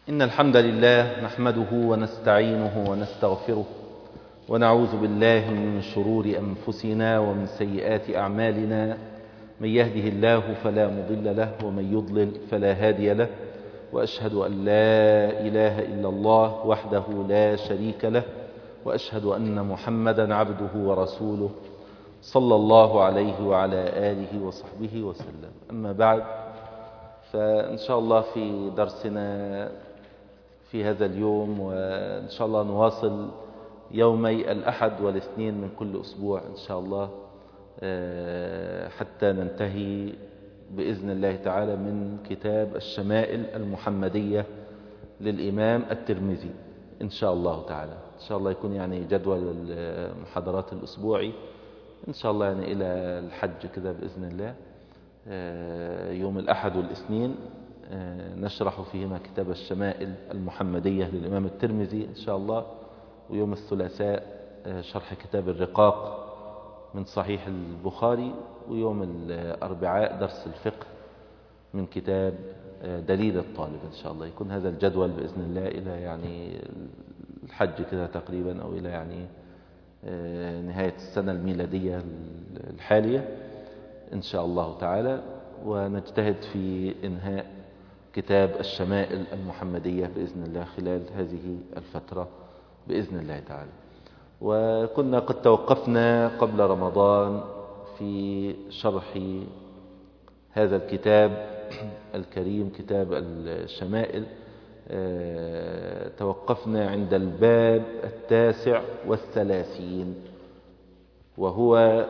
إن الحمد لله نحمده ونستعينه ونستغفره ونعوذ بالله من شرور أنفسنا ومن سيئات أعمالنا. من يهده الله فلا مضل له ومن يضلل فلا هادي له، وأشهد أن لا إله إلا الله وحده لا شريك له، وأشهد أن محمدا عبده ورسوله صلى الله عليه وعلى آله وصحبه وسلم. أما بعد، فإن شاء الله في درسنا في هذا اليوم، وإن شاء الله نواصل يومي الأحد والاثنين من كل أسبوع إن شاء الله، حتى ننتهي بإذن الله تعالى من كتاب الشمائل المحمدية للإمام الترمذي إن شاء الله تعالى. إن شاء الله يكون يعني جدول المحاضرات الأسبوعي إن شاء الله يعني إلى الحج كده بإذن الله. يوم الأحد والاثنين نشرح فيهما كتاب الشمائل المحمدية للإمام الترمذي إن شاء الله، ويوم الثلاثاء شرح كتاب الرقاق من صحيح البخاري، ويوم الأربعاء درس الفقه من كتاب دليل الطالب. إن شاء الله يكون هذا الجدول بإذن الله إلى يعني الحج كده تقريبا، أو إلى يعني نهاية السنة الميلادية الحالية إن شاء الله تعالى، ونجتهد في إنهاء كتاب الشمائل المحمدية بإذن الله خلال هذه الفترة بإذن الله تعالى. وكنا قد توقفنا قبل رمضان في شرح هذا الكتاب الكريم كتاب الشمائل. توقفنا عند الباب 39، وهو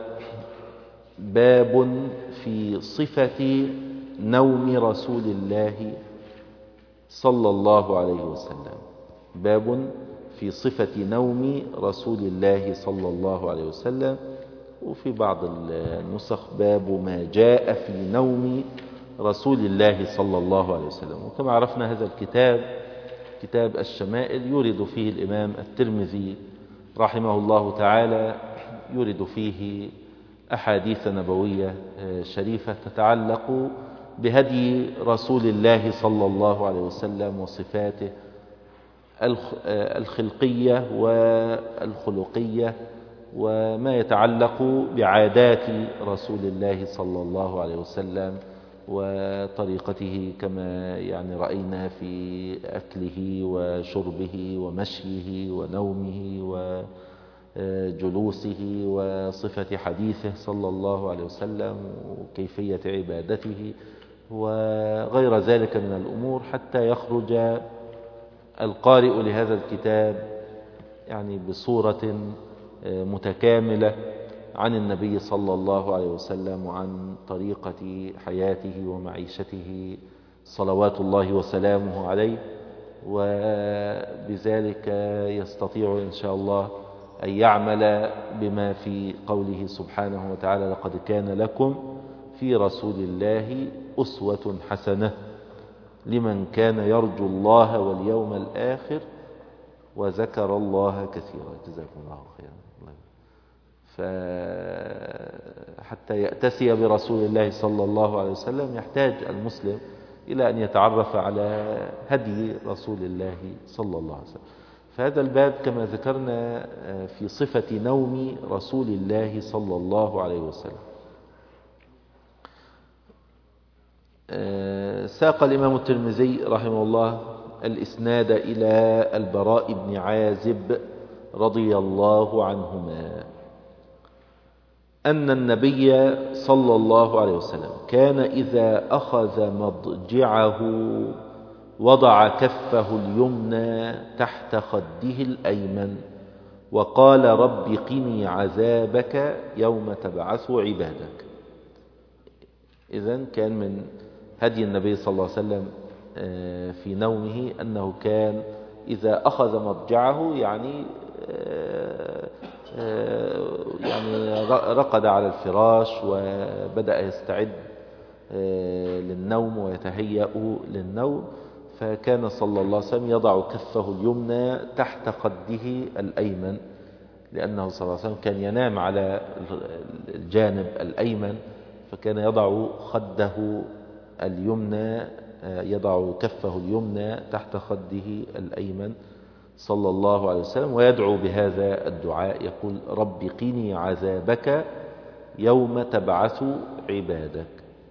باب في صفة نوم رسول الله صلى الله عليه وسلم. باب في صفة نوم رسول الله صلى الله عليه وسلم، وفي بعض النسخ باب ما جاء في نوم رسول الله صلى الله عليه وسلم. وكما عرفنا هذا الكتاب كتاب الشمائل يورد فيه الإمام الترمذي رحمه الله تعالى، يورد فيه أحاديث نبوية شريفة تتعلق بهدي رسول الله صلى الله عليه وسلم وصفاته الخلقية والخلقية، وما يتعلق بعادات رسول الله صلى الله عليه وسلم وطريقته، كما يعني رأينا في أكله وشربه ومشيه ونومه وجلوسه وصفة حديثه صلى الله عليه وسلم وكيفية عبادته وغير ذلك من الأمور، حتى يخرج القارئ لهذا الكتاب يعني بصورة متكاملة عن النبي صلى الله عليه وسلم وعن طريقة حياته ومعيشته صلوات الله وسلامه عليه، وبذلك يستطيع إن شاء الله أن يعمل بما في قوله سبحانه وتعالى: لقد كان لكم في رسول الله أسوة حسنة لمن كان يرجو الله واليوم الآخر وذكر الله كثيرا. جزاكم الله خيرا. فحتى يأتسي برسول الله صلى الله عليه وسلم يحتاج المسلم إلى أن يتعرف على هدي رسول الله صلى الله عليه وسلم. فهذا الباب كما ذكرنا في صفة نوم رسول الله صلى الله عليه وسلم. ساق الإمام الترمذي رحمه الله الإسناد إلى البراء بن عازب رضي الله عنهما أن النبي صلى الله عليه وسلم كان إذا أخذ مضجعه وضع كفه اليمنى تحت خده الأيمن وقال: رب قني عذابك يوم تبعث عبادك. إذن كان من هدي النبي صلى الله عليه وسلم في نومه أنه كان إذا أخذ مضجعه يعني رقد على الفراش وبدأ يستعد للنوم ويتهيأ للنوم، فكان صلى الله عليه وسلم يضع كفه اليمنى تحت خده الأيمن، لأنه صلى الله عليه وسلم كان ينام على الجانب الأيمن، فكان يضع خده اليمنى يضع كفه اليمنى تحت خده الأيمن صلى الله عليه وسلم ويدعو بهذا الدعاء، يقول رب قني عذابك يوم تبعث عبادك.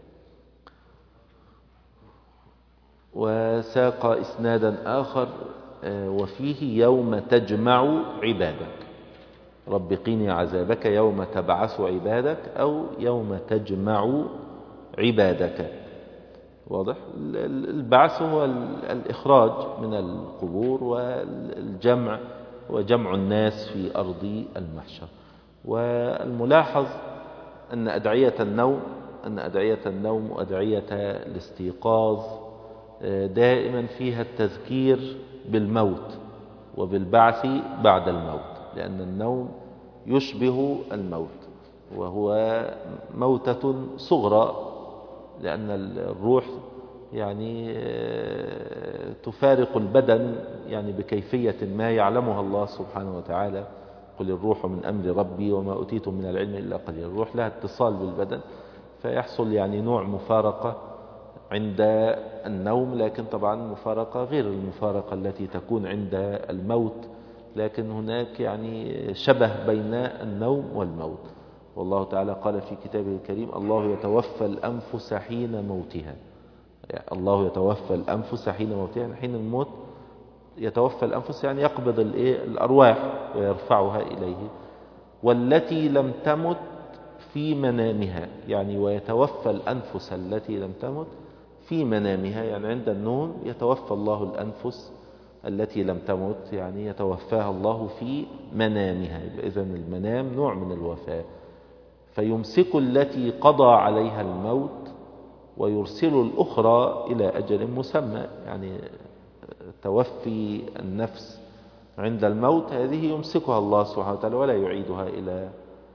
وساق إسنادا آخر وفيه يوم تجمع عبادك، رب قني عذابك يوم تبعث عبادك أو يوم تجمع عبادك. واضح؟ البعث هو الإخراج من القبور، والجمع وجمع الناس في أرض المحشر. والملاحظ أن أدعية النوم وأدعية الاستيقاظ دائما فيها التذكير بالموت وبالبعث بعد الموت، لأن النوم يشبه الموت، وهو موتة صغرى، لأن الروح يعني تفارق البدن يعني بكيفية ما يعلمها الله سبحانه وتعالى. قل الروح من أمر ربي وما أوتيتم من العلم إلا قليلا. الروح لها اتصال بالبدن، فيحصل يعني نوع مفارقة عند النوم، لكن طبعا مفارقة غير المفارقة التي تكون عند الموت، لكن هناك يعني شبه بين النوم والموت. والله تعالى قال في كتابه الكريم الله يتوفى الأنفس حين موتها. الله يتوفى الأنفس حين موتها، يعني حين الموت يتوفى الأنفس، يعني يقبض الأرواح ويرفعها إليه. والتي لم تمت في منامها، يعني ويتوفى الأنفس التي لم تمت في منامها، يعني عند النوم يتوفى الله الأنفس التي لم تمت، يعني يتوفاها الله في منامها. إذن المنام نوع من الوفاة. فيمسك التي قضى عليها الموت ويرسل الأخرى إلى أجل مسمى، يعني توفي النفس عند الموت هذه يمسكها الله سبحانه وتعالى ولا يعيدها إلى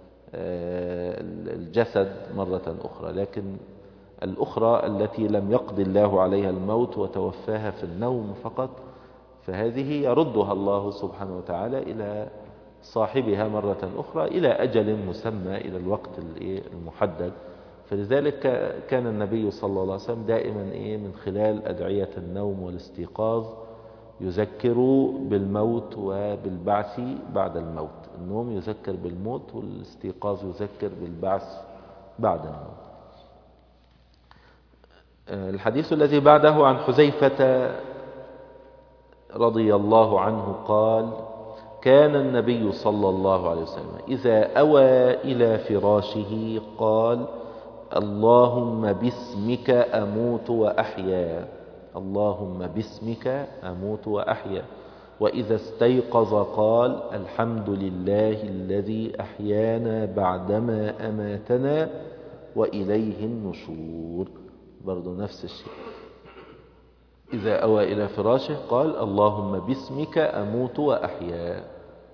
الجسد مرة أخرى. لكن الأخرى التي لم يقض الله عليها الموت وتوفاها في النوم فقط، فهذه يردها الله سبحانه وتعالى إلى صاحبها مرة أخرى إلى أجل مسمى، إلى الوقت المحدد. فلذلك كان النبي صلى الله عليه وسلم دائما من خلال أدعية النوم والاستيقاظ يذكر بالموت وبالبعث بعد الموت. النوم يذكر بالموت، والاستيقاظ يذكر بالبعث بعد الموت. الحديث الذي بعده عن حذيفة رضي الله عنه قال كان النبي صلى الله عليه وسلم إذا أوى إلى فراشه قال اللهم باسمك أموت وأحيا، اللهم باسمك أموت وأحيا. وإذا استيقظ قال الحمد لله الذي أحيانا بعدما أماتنا وإليه النشور. برضو نفس الشيء، إذا أوى إلى فراشه قال اللهم باسمك أموت وأحيا.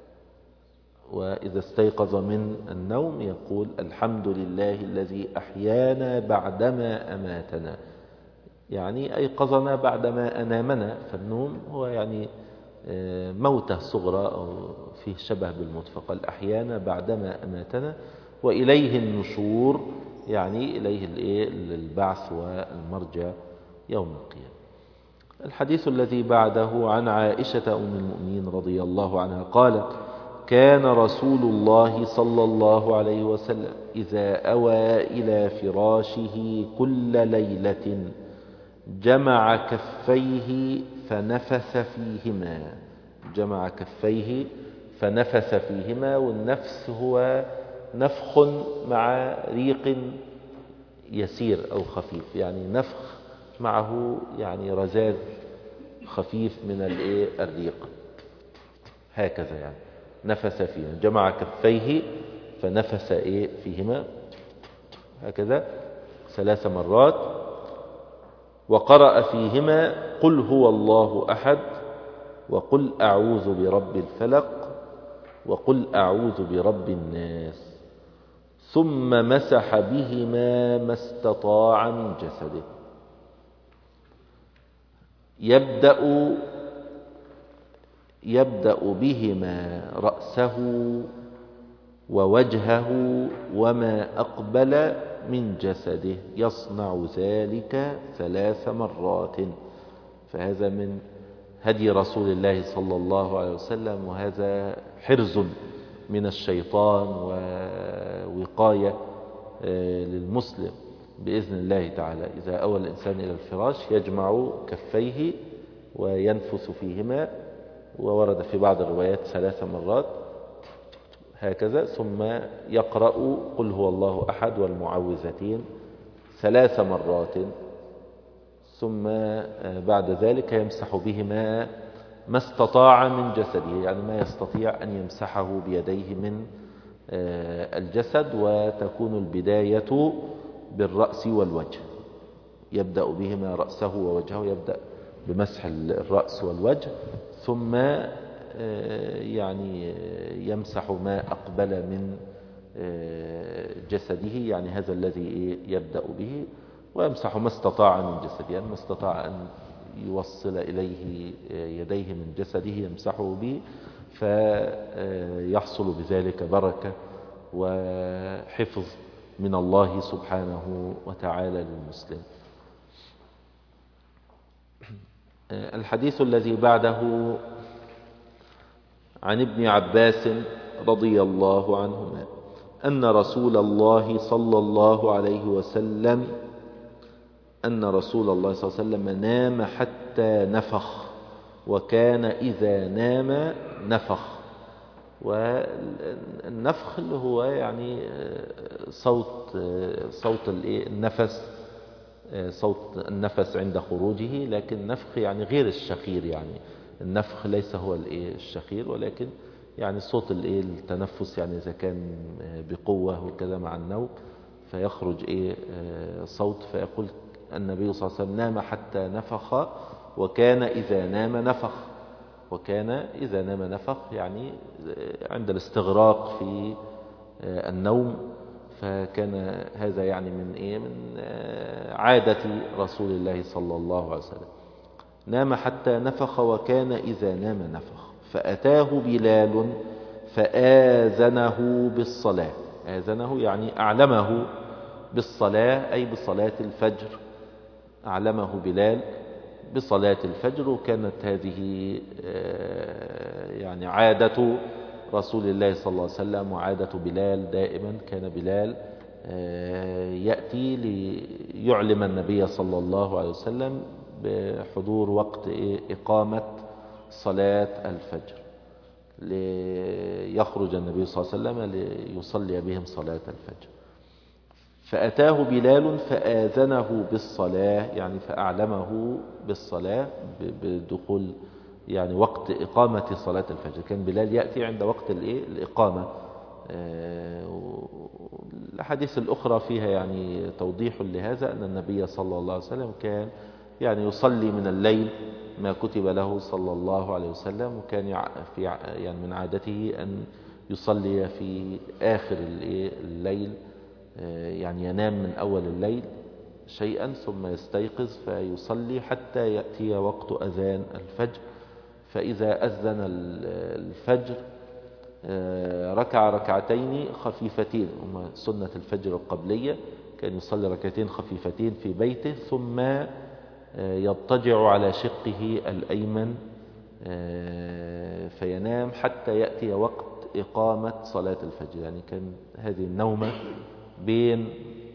وإذا استيقظ من النوم يقول الحمد لله الذي أحيانا بعدما أماتنا، يعني أيقظنا بعدما أنامنا. فالنوم هو يعني موتة صغرى أو فيه شبه بالموت، فقال أحيانا بعدما أماتنا وإليه النشور، يعني إليه البعث والمرجع يوم القيامة. الحديث الذي بعده عن عائشة أم المؤمنين رضي الله عنها قالت كان رسول الله صلى الله عليه وسلم إذا أوى إلى فراشه كل ليلة جمع كفيه فنفث فيهما، جمع كفيه فنفث فيهما. والنفس هو نفخ مع ريق يسير أو خفيف، يعني نفخ معه يعني رذاذ خفيف من الريق، هكذا يعني نفث فيهما. جمع كفيه فنفث فيهما هكذا 3 مرات. وقرأ فيهما قل هو الله أحد وقل أعوذ برب الفلق وقل أعوذ برب الناس، ثم مسح بهما ما استطاع من جسده. يبدأ بهما رأسه ووجهه وما أقبل من جسده يصنع ذلك 3 مرات. فهذا من هدي رسول الله صلى الله عليه وسلم، وهذا حرز من الشيطان ووقاية للمسلم بإذن الله تعالى. إذا أوى الإنسان إلى الفراش يجمع كفيه وينفث فيهما، وورد في بعض الروايات 3 مرات هكذا، ثم يقرأ قل هو الله أحد والمعوذتين 3 مرات، ثم بعد ذلك يمسح بهما ما استطاع من جسده، يعني ما يستطيع أن يمسحه بيديه من الجسد. وتكون البداية بالرأس والوجه، يبدأ بهما رأسه ووجهه، يبدأ بمسح الرأس والوجه، ثم يعني يمسح ما أقبل من جسده، يعني هذا الذي يبدأ به، ويمسح ما استطاع من جسده، يعني ما استطاع أن يوصل إليه يديه من جسده يمسحه به، فيحصل بذلك بركة وحفظ من الله سبحانه وتعالى للمسلم. الحديث الذي بعده عن ابن عباس رضي الله عنهما أن رسول الله صلى الله عليه وسلم نام حتى نفخ، وكان إذا نام نفخ. والنفخ اللي هو يعني صوت النفس، صوت النفس عند خروجه، لكن نفخ يعني غير الشخير، يعني النفخ ليس هو الشخير، ولكن يعني صوت التنفس، يعني إذا كان بقوة وكذا مع النوم فيخرج صوت. فيقول النبي صلى الله عليه وسلم نام حتى نفخ، وكان إذا نام نفخ. وكان إذا نام نفخ يعني عند الاستغراق في النوم. فكان هذا يعني من عادة رسول الله صلى الله عليه وسلم. نام حتى نفخ، وكان إذا نام نفخ. فأتاه بلال فآذنه بالصلاة. آذنه يعني أعلمه بالصلاة، أي بصلاة الفجر. أعلمه بلال بصلاة الفجر. وكانت هذه يعني عادة رسول الله صلى الله عليه وسلم وعادة بلال دائما. كان بلال يأتي ليعلم النبي صلى الله عليه وسلم بحضور وقت إقامة صلاة الفجر، ليخرج النبي صلى الله عليه وسلم ليصلي بهم صلاة الفجر. فأتاه بلال فآذنه بالصلاة، يعني فأعلمه بالصلاة بدخول يعني وقت إقامة صلاة الفجر. كان بلال يأتي عند وقت الإقامة. الحديث الأخرى فيها يعني توضيح لهذا، أن النبي صلى الله عليه وسلم كان يعني يصلي من الليل ما كتب له صلى الله عليه وسلم، وكان يعني من عادته أن يصلي في آخر الليل، يعني ينام من أول الليل شيئا ثم يستيقظ فيصلي حتى يأتي وقت أذان الفجر. فإذا أذن الفجر ركع ركعتين خفيفتين، هما سنة الفجر القبلية. كان يصلي ركعتين خفيفتين في بيته، ثم يضطجع على شقه الأيمن فينام حتى يأتي وقت إقامة صلاة الفجر. يعني كان هذه النومة بين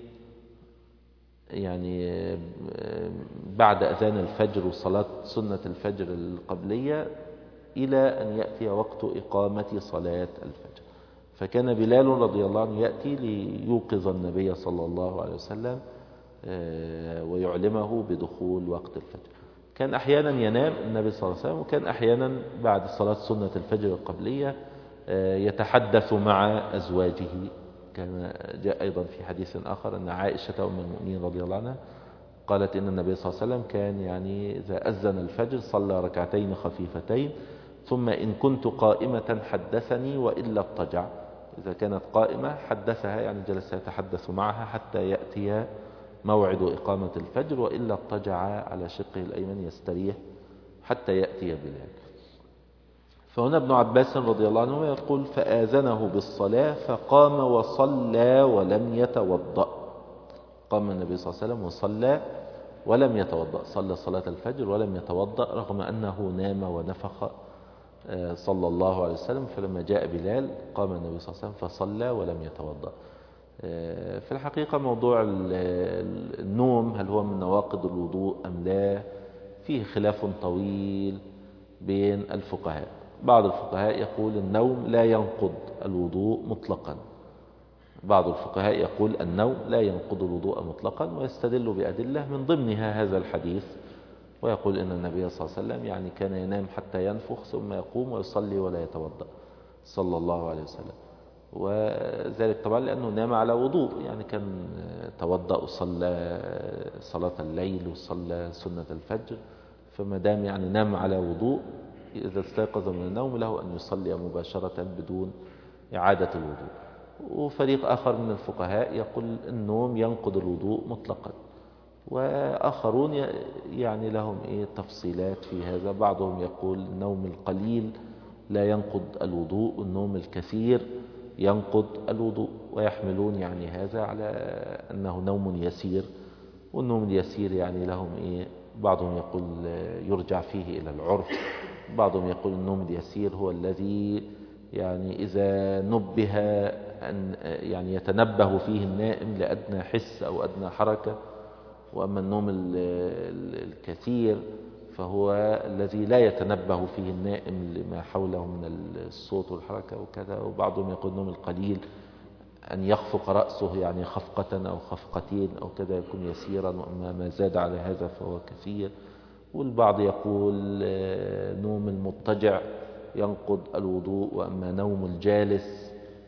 يعني بعد أذان الفجر وصلاة سنة الفجر القبلية إلى أن يأتي وقت إقامة صلاة الفجر. فكان بلال رضي الله عنه يأتي ليوقظ النبي صلى الله عليه وسلم ويعلمه بدخول وقت الفجر. كان أحيانا ينام النبي صلى الله عليه وسلم، وكان أحيانا بعد صلاة سنة الفجر القبلية يتحدث مع أزواجه. كان جاء أيضا في حديث آخر أن عائشة أم المؤمنين رضي الله عنها قالت إن النبي صلى الله عليه وسلم كان يعني إذا أذن الفجر صلى ركعتين خفيفتين، ثم إن كنت قائمة حدثني وإلا اضطجع. إذا كانت قائمة حدثها، يعني جلس يتحدث معها حتى يأتي موعد إقامة الفجر، وإلا اضطجع على شقه الأيمن يستريح حتى يأتي بلال. فهنا ابن عباس رضي الله عنه يقول فآذنه بالصلاة فقام وصلى ولم يتوضأ. قام النبي صلى الله عليه وسلم وصلى ولم يتوضأ، صلى صلاة الفجر ولم يتوضأ رغم أنه نام ونفخ صلى الله عليه وسلم. فلما جاء بلال قام النبي صلى الله عليه وسلم فصلى ولم يتوضأ. في الحقيقة موضوع النوم هل هو من نواقض الوضوء أم لا فيه خلاف طويل بين الفقهاء. بعض الفقهاء يقول النوم لا ينقض الوضوء مطلقا، بعض الفقهاء يقول النوم لا ينقض الوضوء مطلقا، ويستدل بأدلة من ضمنها هذا الحديث، ويقول إن النبي صلى الله عليه وسلم يعني كان ينام حتى ينفخ ثم يقوم ويصلي ولا يتوضأ صلى الله عليه وسلم. وذلك طبعا لأنه نام على وضوء، يعني كان توضأ وصلى صلاة الليل وصلى سنة الفجر، فما دام يعني نام على وضوء إذا استيقظ من النوم له أن يصلي مباشرة بدون إعادة الوضوء. وفريق آخر من الفقهاء يقول النوم ينقض الوضوء مطلقا، وآخرون يعني لهم تفصيلات في هذا. بعضهم يقول النوم القليل لا ينقض الوضوء والنوم الكثير ينقض الوضوء، ويحملون يعني هذا على أنه نوم يسير، والنوم اليسير يعني لهم بعضهم يقول يرجع فيه إلى العرف، بعضهم يقول النوم اليسير هو الذي يعني إذا نبه أن يعني يتنبه فيه النائم لأدنى حس أو أدنى حركة. وأما النوم الكثير فهو الذي لا يتنبه فيه النائم لما حوله من الصوت والحركة وكذا. وبعضهم يقول النوم القليل أن يخفق رأسه يعني خفقة أو خفقتين أو كذا يكون يسيرا، وأما ما زاد على هذا فهو كثير. والبعض يقول نوم المضطجع ينقض الوضوء، وأما نوم الجالس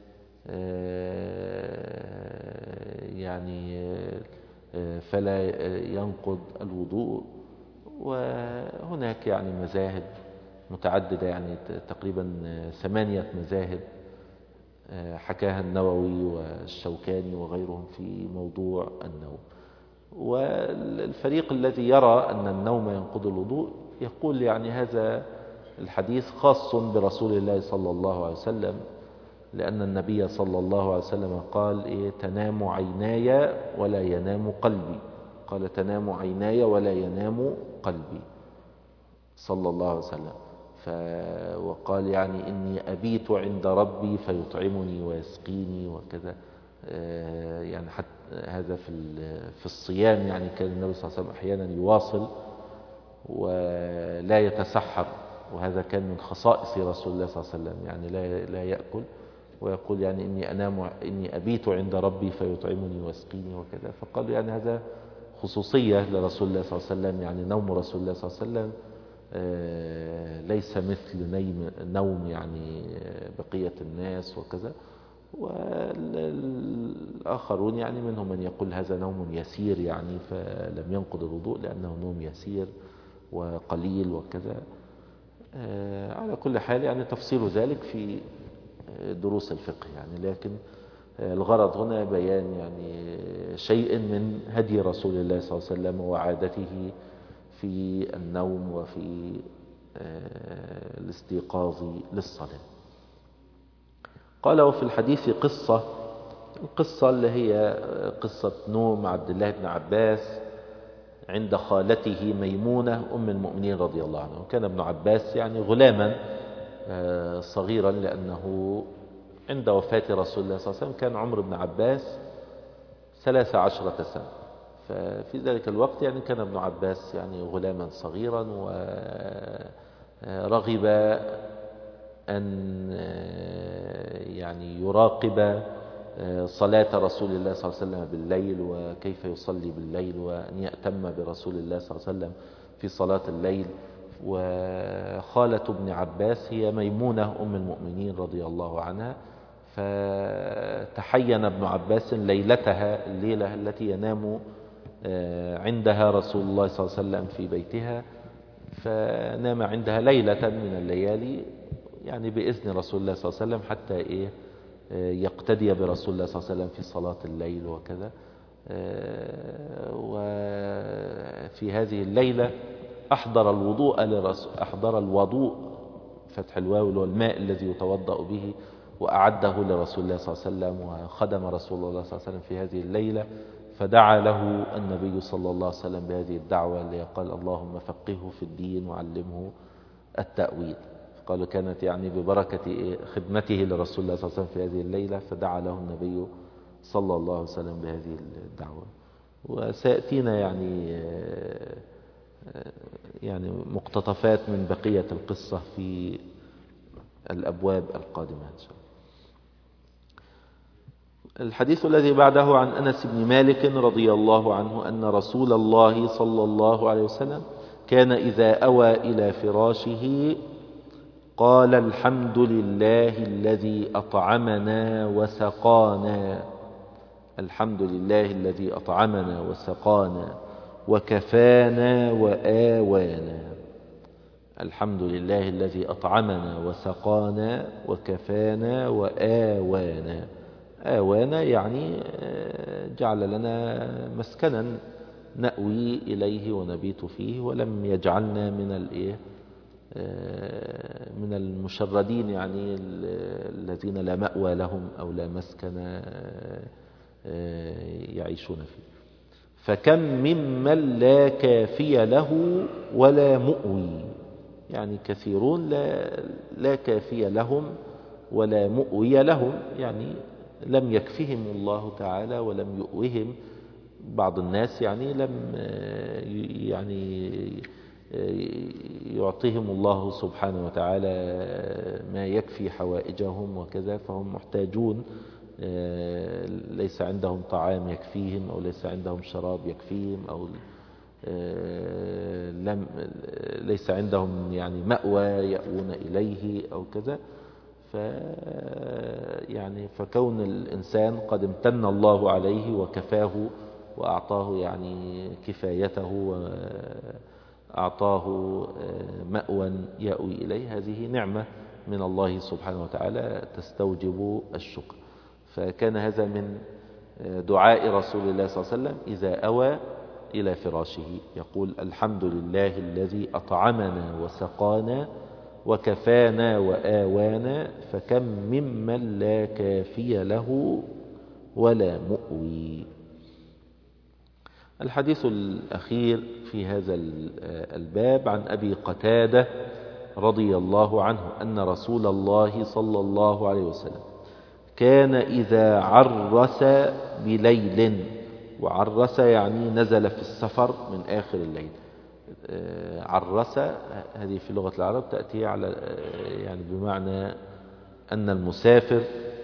يعني فلا ينقض الوضوء. وهناك يعني مذاهب متعددة، يعني تقريبا 8 مذاهب حكاها النووي والشوكاني وغيرهم في موضوع النوم. والفريق الذي يرى أن النوم ينقض الوضوء يقول يعني هذا الحديث خاص برسول الله صلى الله عليه وسلم، لأن النبي صلى الله عليه وسلم قال تنام عيناي ولا ينام قلبي، قال تنام عيناي ولا ينام قلبي صلى الله عليه وسلم. وقال يعني إني أبيت عند ربي فيطعمني ويسقيني وكذا. يعني حتى هذا في الصيام يعني كان النبي صلى الله عليه وسلم أحيانا يواصل ولا يتسحر، وهذا كان من خصائص رسول الله صلى الله عليه وسلم، يعني لا يأكل، ويقول يعني إني أبيت عند ربي فيطعمني ويسقيني وكذا. فقالوا يعني هذا خصوصية لرسول الله صلى الله عليه وسلم، يعني نوم رسول الله صلى الله عليه وسلم ليس مثل نوم يعني بقية الناس وكذا. والآخرون يعني منهم من يقول هذا نوم يسير يعني فلم ينقض الوضوء لأنه نوم يسير وقليل وكذا. على كل حال يعني تفصيل ذلك في دروس الفقه يعني، لكن الغرض هنا بيان يعني شيء من هدي رسول الله صلى الله عليه وسلم وعادته في النوم وفي الاستيقاظ للصلاة. قال وفي الحديث القصة اللي هي قصة نوم عبد الله بن عباس عند خالته ميمونة أم المؤمنين رضي الله عنه. كان ابن عباس يعني غلاما صغيرا، لأنه عند وفاة رسول الله صلى الله عليه وسلم كان عمر ابن عباس 13 سنة. ففي ذلك الوقت يعني كان ابن عباس يعني غلاما صغيرا، ورغب أن يعني يراقب صلاة رسول الله صلى الله عليه وسلم بالليل وكيف يصلي بالليل، وأن يأتم برسول الله صلى الله عليه وسلم في صلاة الليل. وخالة ابن عباس هي ميمونة أم المؤمنين رضي الله عنها، فتحين ابن عباس الليلة التي ينام عندها رسول الله صلى الله عليه وسلم في بيتها، فنام عندها ليلة من الليالي يعني بإذن رسول الله صلى الله عليه وسلم حتى يقتدي برسول الله صلى الله عليه وسلم في صلاة الليل وكذا. وفي هذه الليلة أحضر الوضوء فتح الواو والماء الذي يتوضأ به، وأعده لرسول الله صلى الله عليه وسلم، وخدم رسول الله صلى الله عليه وسلم في هذه الليلة. فدعا له النبي صلى الله عليه وسلم بهذه الدعوة اللي قال اللهم فقهه في الدين وعلمه التأويل. قالوا كانت يعني ببركة خدمته لرسول الله صلى الله عليه وسلم في هذه الليلة، فدعا له النبي صلى الله عليه وسلم بهذه الدعوة. وسيأتينا يعني مقتطفات من بقية القصة في الأبواب القادمة إن شاء الله. الحديث الذي بعده عن أنس بن مالك رضي الله عنه أن رسول الله صلى الله عليه وسلم كان إذا أوى إلى فراشه قال الحمد لله الذي أطعمنا وسقانا، الحمد لله الذي أطعمنا وسقانا وكفانا وآوانا، الحمد لله الذي أطعمنا وسقانا وكفانا وآوانا. آوانا يعني جعل لنا مسكنا نأوي إليه ونبيت فيه، ولم يجعلنا من المشردين يعني الذين لا مأوى لهم أو لا مسكن يعيشون فيه. فكم ممن لا كافي له ولا مؤوي، يعني كثيرون لا كافي لهم ولا مؤوي لهم، يعني لم يكفهم الله تعالى ولم يؤوهم. بعض الناس يعني لم يعطيهم الله سبحانه وتعالى ما يكفي حوائجهم وكذا، فهم محتاجون، ليس عندهم طعام يكفيهم أو ليس عندهم شراب يكفيهم أو ليس عندهم يعني مأوى يأوون إليه أو كذا. فكون الإنسان قد امتن الله عليه وكفاه وأعطاه يعني كفايته وأعطاه مأوى يأوي إليه، هذه نعمة من الله سبحانه وتعالى تستوجب الشكر. فكان هذا من دعاء رسول الله صلى الله عليه وسلم إذا أوى إلى فراشه، يقول الحمد لله الذي أطعمنا وسقانا وكفانا وآوانا، فكم ممن لا كافي له ولا مؤوي. الحديث الأخير في هذا الباب عن أبي قتادة رضي الله عنه أن رسول الله صلى الله عليه وسلم كان إذا عرس بليل، وعرس يعني نزل في السفر من آخر الليل. عرس هذه في لغة العرب تأتي على يعني بمعنى أن المسافر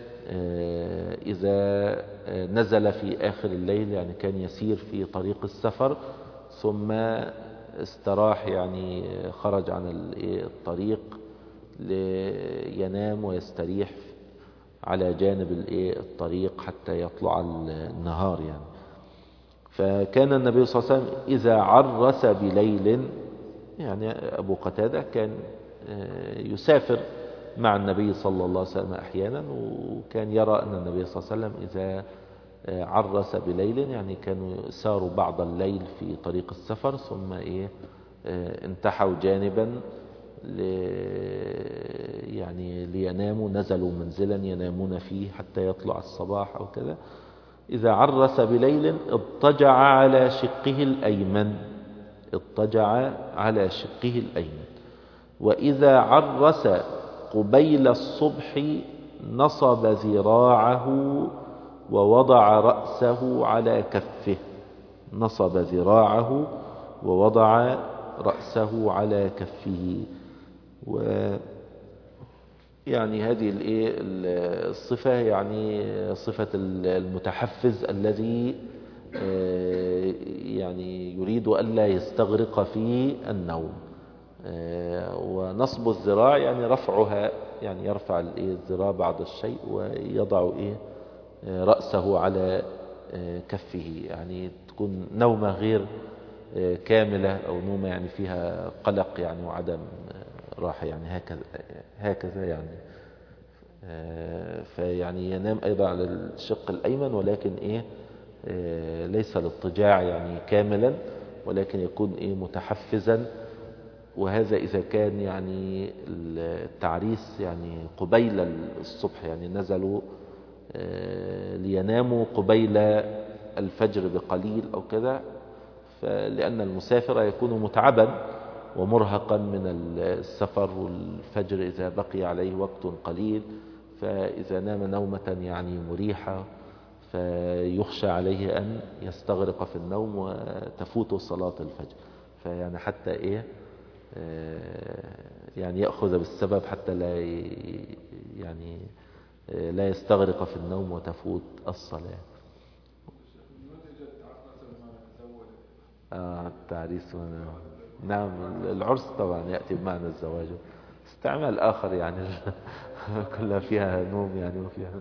إذا نزل في آخر الليل يعني كان يسير في طريق السفر ثم استراح، يعني خرج عن الطريق لينام ويستريح على جانب الطريق حتى يطلع النهار يعني. فكان النبي صلى الله عليه وسلم إذا عرس بليل، يعني أبو قتادة كان يسافر مع النبي صلى الله عليه وسلم أحيانا، وكان يرى أن النبي صلى الله عليه وسلم إذا عرس بليل يعني كانوا ساروا بعض الليل في طريق السفر ثم انتحوا جانبا يعني ليناموا، نزلوا منزلا ينامون فيه حتى يطلع الصباح أو كذا. إذا عرس بليل اضطجع على شقه الأيمن، اضطجع على شقه الأيمن. وإذا عرس قبيل الصبح نصب ذراعه ووضع رأسه على كفه، نصب ذراعه ووضع رأسه على كفه. يعني هذه الصفة يعني صفة المتحفز الذي يعني يريد ألا يستغرق في النوم. ونصب الذراع يعني رفعها، يعني يرفع الذراع بعض الشيء ويضع رأسه على كفه، يعني تكون نومة غير كاملة أو نومة يعني فيها قلق يعني وعدم راحة، يعني هكذا يعني. فيعني ينام أيضا على الشق الأيمن، ولكن ليس الاضطجاع يعني كاملا، ولكن يكون متحفزا. وهذا إذا كان يعني التعريس يعني قبيل الصبح، يعني نزلوا ليناموا قبيل الفجر بقليل أو كذا، لأن المسافر يكون متعبا ومرهقا من السفر، والفجر إذا بقي عليه وقت قليل، فإذا نام نومة يعني مريحة فيخشى عليه أن يستغرق في النوم وتفوت صلاة الفجر. فيعني حتى يعني يأخذ بالسبب حتى يعني لا يستغرق في النوم وتفوت الصلاة. التعريس نعم، العرس طبعا يأتي بمعنى الزواج، استعمال آخر يعني كلها فيها نوم يعني وفيها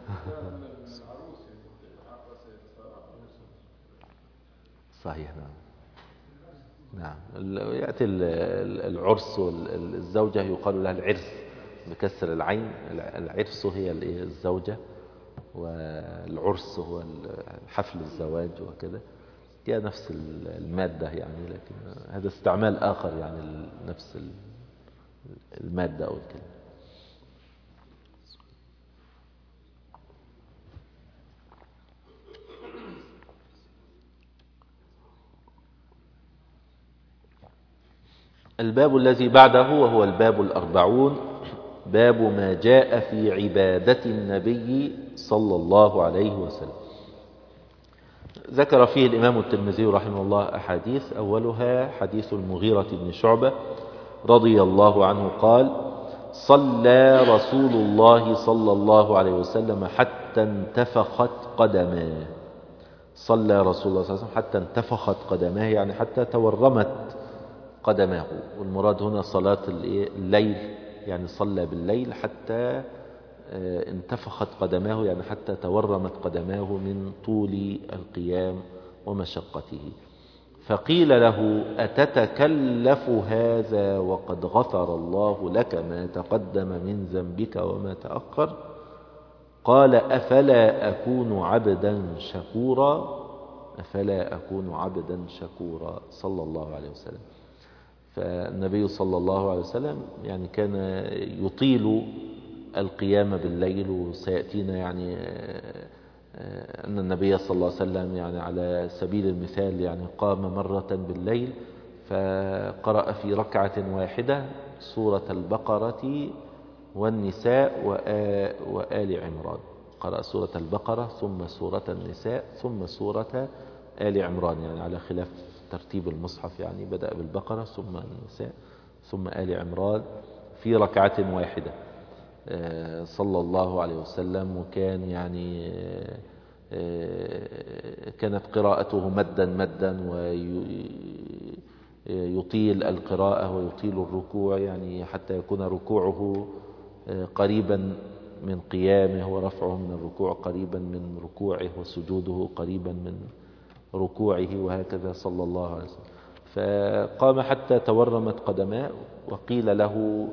صحيح. نعم يأتي العرس، والزوجة يقال لها العرس بكسر العين، العرس هي الزوجة، والعرس هو حفل الزواج وكذا، هي نفس المادة يعني، لكن هذا استعمال آخر يعني نفس المادة أو الكلمة. الباب الذي بعده وهو الباب 40، باب ما جاء في عبادة النبي صلى الله عليه وسلم. ذكر فيه الإمام الترمذي رحمه الله أحاديث، أولها حديث المغيرة بن شعبة رضي الله عنه قال: صلى رسول الله صلى الله عليه وسلم حتى انتفخت قدماه. صلى رسول الله صلى الله عليه وسلم حتى انتفخت قدماه، يعني حتى تورمت قدماه، والمراد هنا صلاة الليل، يعني صلى بالليل حتى انتفخت قدماه، يعني حتى تورمت قدماه من طول القيام ومشقته. فقيل له: أتتكلف هذا وقد غفر الله لك ما تقدم من ذنبك وما تأخر؟ قال: أفلا أكون عبدا شكورا؟ أفلا أكون عبدا شكورا، صلى الله عليه وسلم. فالنبي صلى الله عليه وسلم يعني كان يطيل القيام بالليل، وسيأتينا يعني أن النبي صلى الله عليه وسلم يعني على سبيل المثال يعني قام مرة بالليل فقرأ في ركعة واحدة سورة البقرة والنساء وآل عمران. قرأ سورة البقرة ثم سورة النساء ثم سورة آل عمران، يعني على خلاف ترتيب المصحف، يعني بدأ بالبقرة ثم النساء ثم آل عمران في ركعة واحدة صلى الله عليه وسلم. وكان يعني كانت قراءته مدا مدا، ويطيل القراءة ويطيل الركوع، يعني حتى يكون ركوعه قريبا من قيامه ورفعه من الركوع قريبا من ركوعه وسجوده قريبا من ركوعه، وهكذا صلى الله عليه وسلم. فقام حتى تورمت قدماه، وقيل له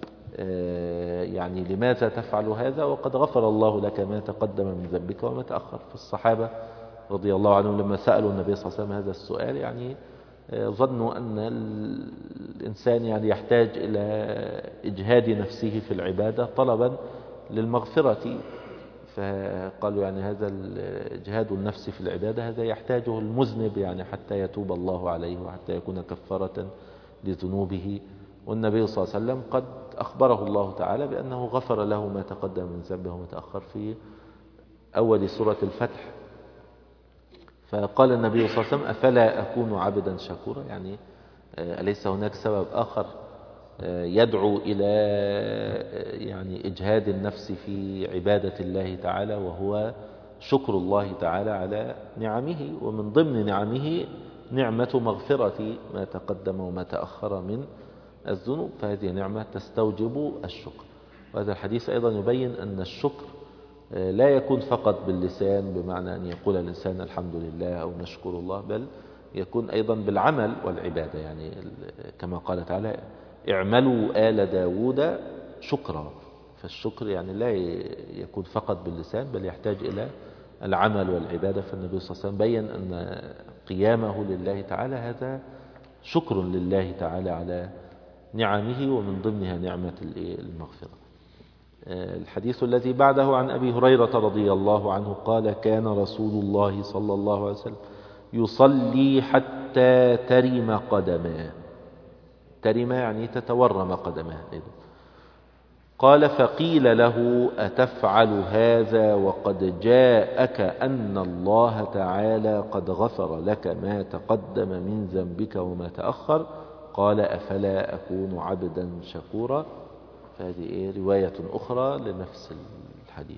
يعني لماذا تفعل هذا وقد غفر الله لك ما تقدم من ذنبك وما تأخر. فالصحابة رضي الله عنهم لما سألوا النبي صلى الله عليه وسلم هذا السؤال يعني ظنوا أن الإنسان يعني يحتاج إلى إجهاد نفسه في العبادة طلبا للمغفرة، فقالوا يعني هذا الإجهاد النفس في العبادة هذا يحتاجه المذنب يعني حتى يتوب الله عليه وحتى يكون كفارة لذنوبه. والنبي صلى الله عليه وسلم قد أخبره الله تعالى بأنه غفر له ما تقدم من ذنبه وما تأخر في أول سورة الفتح. فقال النبي صلى الله عليه وسلم: أفلا أكون عبدا شكورا؟ يعني أليس هناك سبب آخر يدعو إلى يعني إجهاد النفس في عبادة الله تعالى، وهو شكر الله تعالى على نعمه، ومن ضمن نعمه نعمة مغفرة ما تقدم وما تأخر من الذنوب، فهذه نعمة تستوجب الشكر. وهذا الحديث أيضا يبين أن الشكر لا يكون فقط باللسان، بمعنى أن يقول الإنسان الحمد لله أو نشكر الله، بل يكون أيضا بالعمل والعبادة، يعني كما قال تعالى: اعملوا آل داود شكرا. فالشكر يعني لا يكون فقط باللسان بل يحتاج إلى العمل والعبادة. فالنبي صلى الله عليه وسلم بين أن قيامه لله تعالى هذا شكر لله تعالى على نعمه، ومن ضمنها نعمة المغفرة. الحديث الذي بعده عن أبي هريرة رضي الله عنه قال كان رسول الله صلى الله عليه وسلم يصلي حتى ترم قدماه. ترم يعني تتورم قدماه. قال فقيل له أتفعل هذا وقد جاءك أن الله تعالى قد غفر لك ما تقدم من ذنبك وما تأخر؟ قال أفلا أكون عبدا شكورا. فهذه رواية أخرى لنفس الحديث.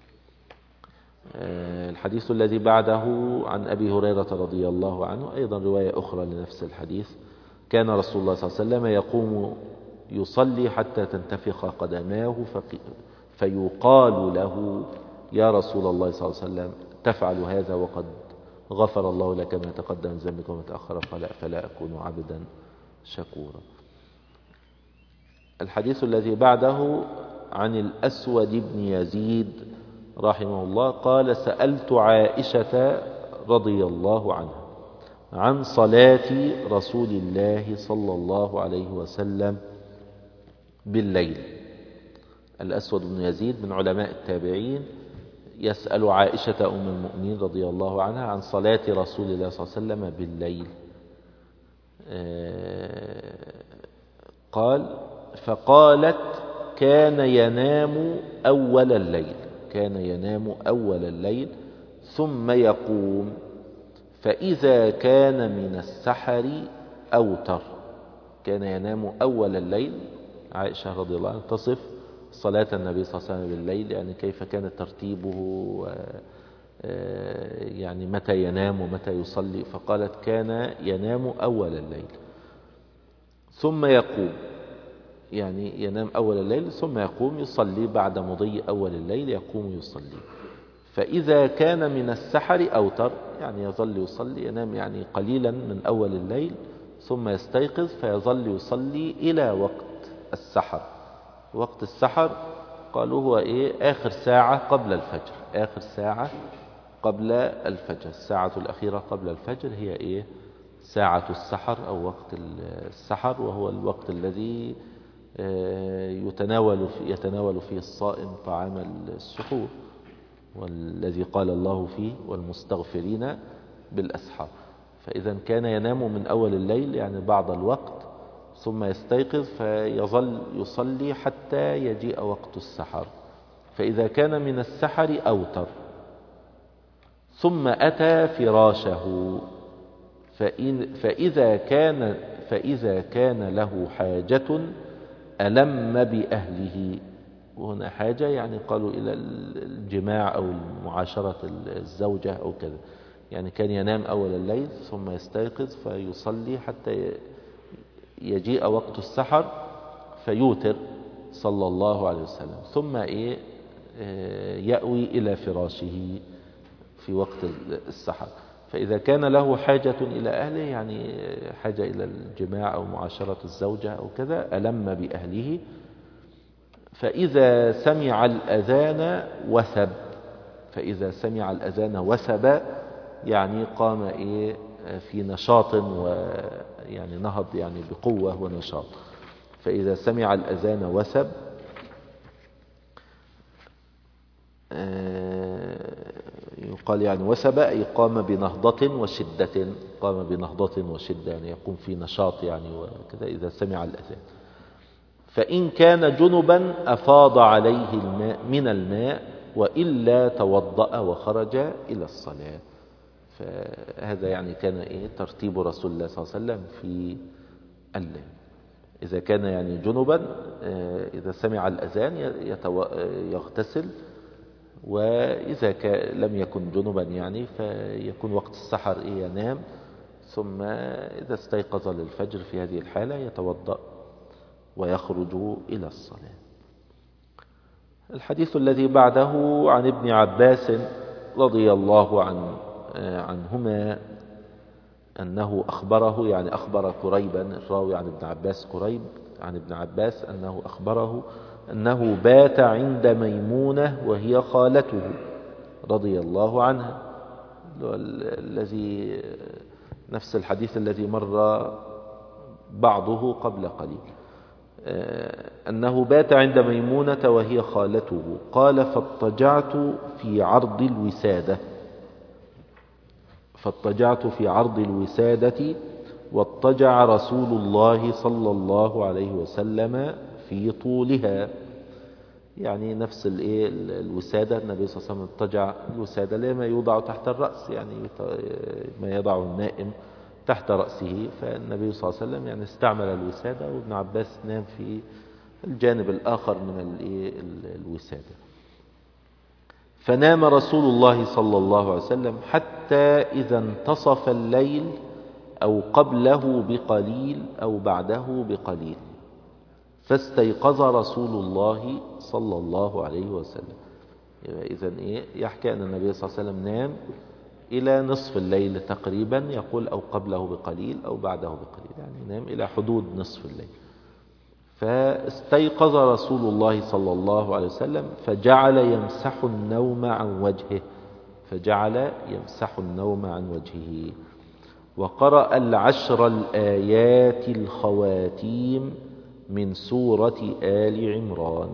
الحديث الذي بعده عن أبي هريرة رضي الله عنه أيضا رواية أخرى لنفس الحديث. كان رسول الله صلى الله عليه وسلم يقوم يصلي حتى تنتفخ قدماه فيقال له يا رسول الله صلى الله عليه وسلم تفعل هذا وقد غفر الله لك ما تقدم من ذنبك وما تأخر؟ قال فلا أكون عبدا شكورا. الحديث الذي بعده عن الأسود بن يزيد رحمه الله قال سألت عائشة رضي الله عنها عن صلاة رسول الله صلى الله عليه وسلم بالليل. الأسود بن يزيد من علماء التابعين يسأل عائشة أم المؤمنين رضي الله عنها عن صلاة رسول الله صلى الله عليه وسلم بالليل. قال فقالت كان ينام أول الليل. كان ينام أول الليل ثم يقوم فإذا كان من السحر أوتر. كان ينام أول الليل. عائشة رضي الله عنها تصف صلاة النبي صلى الله عليه وسلم بالليل يعني كيف كان ترتيبه يعني متى ينام ومتى يصلي. فقالت كان ينام أول الليل ثم يقوم يعني ينام أول الليل ثم يقوم يصلي بعد مضي أول الليل يقوم يصلي. فإذا كان من السحر أوتر يعني يظل يصلي ينام يعني قليلا من أول الليل ثم يستيقظ فيظل يصلي إلى وقت السحر. وقت السحر قالوا هو آخر ساعة قبل الفجر. آخر ساعة قبل الفجر. الساعة الأخيرة قبل الفجر هي ساعة السحر أو وقت السحر وهو الوقت الذي يتناول فيه الصائم طعام السحور والذي قال الله فيه والمستغفرين بالأسحار. فإذا كان ينام من أول الليل يعني بعض الوقت ثم يستيقظ فيظل يصلي حتى يجيء وقت السحر. فإذا كان من السحر أوتر ثم أتى فراشه فإذا كان له حاجة ألم بأهله. وهنا حاجة يعني قالوا إلى الجماع أو معاشرة الزوجة أو كذا. يعني كان ينام أول الليل ثم يستيقظ فيصلي حتى يجيء وقت السحر فيوتر صلى الله عليه وسلم ثم يأوي إلى فراشه في وقت السحر. فإذا كان له حاجة إلى أهله يعني حاجة إلى الجماع أو معاشرة الزوجة أو كذا ألم بأهله. فإذا سمع الأذان وثب. فإذا سمع الأذان وثب يعني قام في نشاط ويعني نهض يعني بقوة ونشاط. فإذا سمع الأذان وثب يقال يعني وثب أي قام بنهضة وشدة. قام بنهضة وشدة يعني يقوم في نشاط يعني وكذا إذا سمع الأذان. فإن كان جنبا أفاض عليه الماء من الماء وإلا توضأ وخرج إلى الصلاة. فهذا يعني كان ترتيب رسول الله صلى الله عليه وسلم في الليل. إذا كان يعني جنبا إذا سمع الأذان يغتسل. وإذا لم يكن جنبا يعني فيكون وقت السحر ينام ثم إذا استيقظ للفجر في هذه الحالة يتوضأ ويخرج إلى الصلاة. الحديث الذي بعده عن ابن عباس رضي الله عنهما أنه أخبره يعني أخبر قريبا الراوي عن ابن عباس قريب عن ابن عباس أنه أخبره أنه بات عند ميمونة وهي خالته رضي الله عنها. الذي نفس الحديث الذي مر بعضه قبل قليل. أنه بات عند ميمونة وهي خالته. قال فاضطجعت في عرض الوسادة واضطجع رسول الله صلى الله عليه وسلم في طولها. يعني نفس الوسادة، النبي صلى الله عليه وسلم اضطجع. الوسادة لما يوضع تحت الرأس، يعني ما يضع النائم تحت رأسه، فالنبي صلى الله عليه وسلم يعني استعمل الوسادة، وابن عباس نام في الجانب الآخر من الوسادة. فنام رسول الله صلى الله عليه وسلم حتى إذا انتصف الليل أو قبله بقليل أو بعده بقليل، فاستيقظ رسول الله صلى الله عليه وسلم. إذن يحكي أن النبي صلى الله عليه وسلم نام إلى نصف الليل تقريبا، يقول أو قبله بقليل أو بعده بقليل، يعني نام إلى حدود نصف الليل. فاستيقظ رسول الله صلى الله عليه وسلم فجعل يمسح النوم عن وجهه، وقرأ العشر الآيات الخواتيم من سورة آل عمران.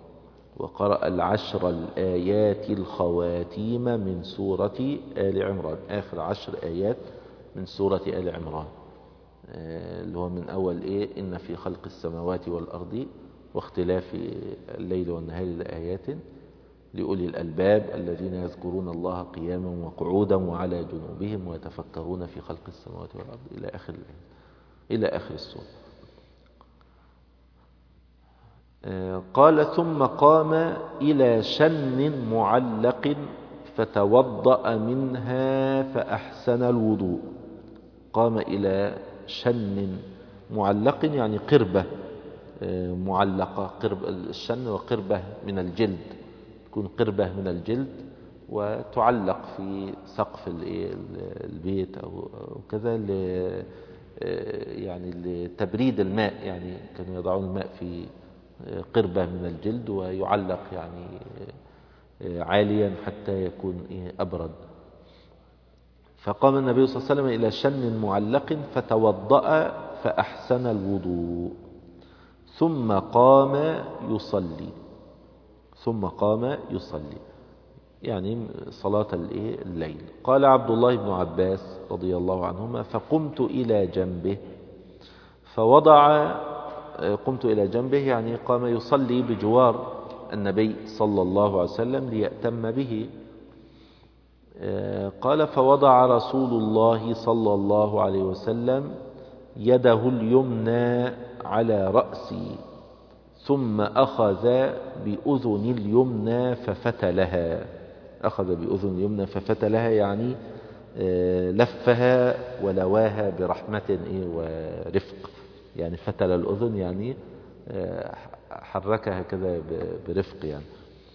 آخر 10 آيات من سورة آل عمران، اللي هو من أول إن في خلق السماوات والأرض واختلاف الليل والنهار لآيات لأولي الألباب الذين يذكرون الله قياما وقعودا وعلى جنوبهم ويتفكرون في خلق السماوات والأرض إلى آخر السورة. قال ثم قام إلى شن معلق فتوضأ منها فأحسن الوضوء. قام إلى شن معلق يعني قربة معلقة، الشن وقربة من الجلد، تكون قربة من الجلد وتعلق في سقف البيت أو كذا يعني لتبريد الماء، يعني كانوا يضعون الماء في قربة من الجلد ويعلق يعني عاليا حتى يكون أبرد. فقام النبي صلى الله عليه وسلم إلى شن معلق فتوضأ فأحسن الوضوء ثم قام يصلي يعني صلاة الليل. قال عبد الله بن عباس رضي الله عنهما فقمت إلى جنبه يعني قام يصلي بجوار النبي صلى الله عليه وسلم ليأتم به. قال فوضع رسول الله صلى الله عليه وسلم يده اليمنى على رأسي ثم أخذ بأذن اليمنى ففتلها، يعني لفها ولواها برحمة ورفق، يعني فتل الأذن يعني حركها كذا برفق يعني.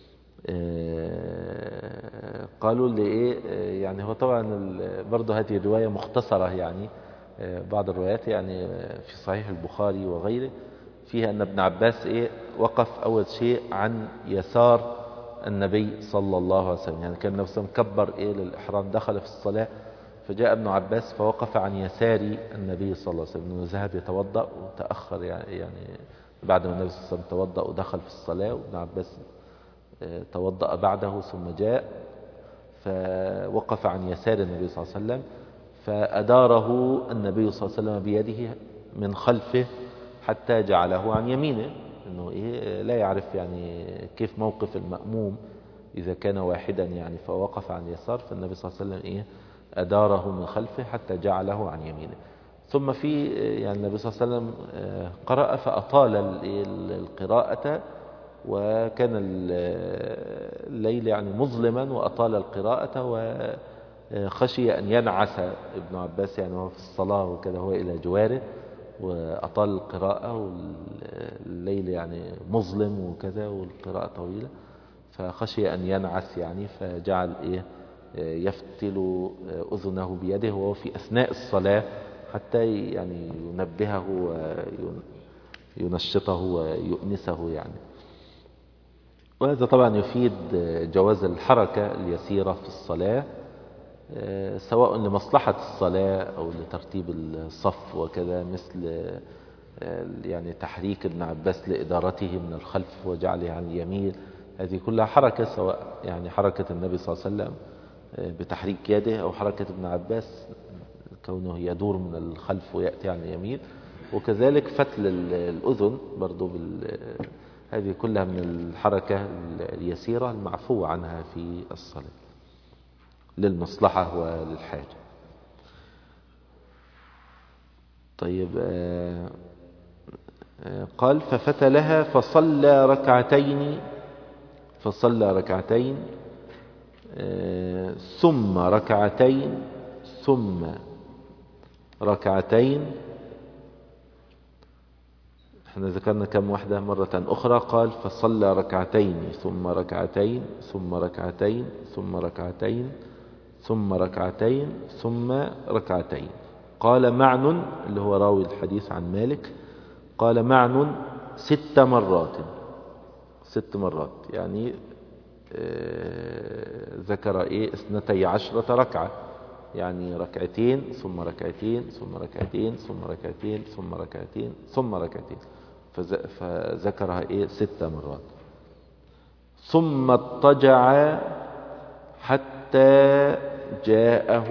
قالوا لي يعني هو طبعا برضه هذه الرواية مختصرة، يعني بعض الروايات يعني في صحيح البخاري وغيره فيها أن ابن عباس وقف أول شيء عن يسار النبي صلى الله عليه وسلم، يعني كان النبي صلى الله عليه وسلم كبر للإحرام، دخل في الصلاة، فجاء ابن عباس فوقف عن يسار النبي صلى الله عليه وسلم، انه ذهب يتوضأ وتأخر يعني بعد ما النبي صلى الله عليه وسلم توضأ ودخل في الصلاة، وابن عباس توضأ بعده ثم جاء فوقف عن يسار النبي صلى الله عليه وسلم، فأداره النبي صلى الله عليه وسلم بيده من خلفه حتى جعله عن يمينه، انه لا يعرف يعني كيف موقف المأموم إذا كان واحدا يعني، فوقف عن يسار، فالنبي صلى الله عليه وسلم أداره من خلفه حتى جعله عن يمينه. ثم في يعني النبي صلى الله عليه وسلم قرأ فأطال القراءة، وكان الليل يعني مظلما وأطال القراءة، وخشي أن ينعس ابن عباس يعني هو في الصلاة وكذا هو إلى جواره، وأطال القراءة والليل يعني مظلم وكذا والقراءة طويلة، فخشي أن ينعس يعني، فجعل يفتل أذنه بيده وهو في أثناء الصلاة حتى يعني ينبهه وينشطه ويؤنسه يعني. وهذا طبعا يفيد جواز الحركة اليسيرة في الصلاة، سواء لمصلحة الصلاة أو لترتيب الصف وكذا، مثل يعني تحريك ابن عباس لإدارته من الخلف وجعله عن اليمين، هذه كلها حركة، سواء يعني حركة النبي صلى الله عليه وسلم بتحريك يده أو حركة ابن عباس كونه يدور من الخلف ويأتي عن اليمين. وكذلك فتل الأذن برضو هذه كلها من الحركة اليسيرة المعفو عنها في الصلاة للمصلحة وللحاجة. طيب قال ففتلها فصلى ركعتين ثم ركعتين ثم ركعتين. احنا ذكرنا كم واحدة مرة أخرى؟ قال فصلى ركعتين ثم ركعتين ثم ركعتين ثم ركعتين ثم ركعتين ثم ركعتين. قال معن اللي هو راوي الحديث عن مالك، قال معن 6 مرات، 6 مرات يعني ذكر 12 ركعة، يعني ركعتين ثم ركعتين ثم ركعتين ثم ركعتين ثم ركعتين ثم ركعتين، فذكرها 6 مرات. ثم اضطجع حتى جاءه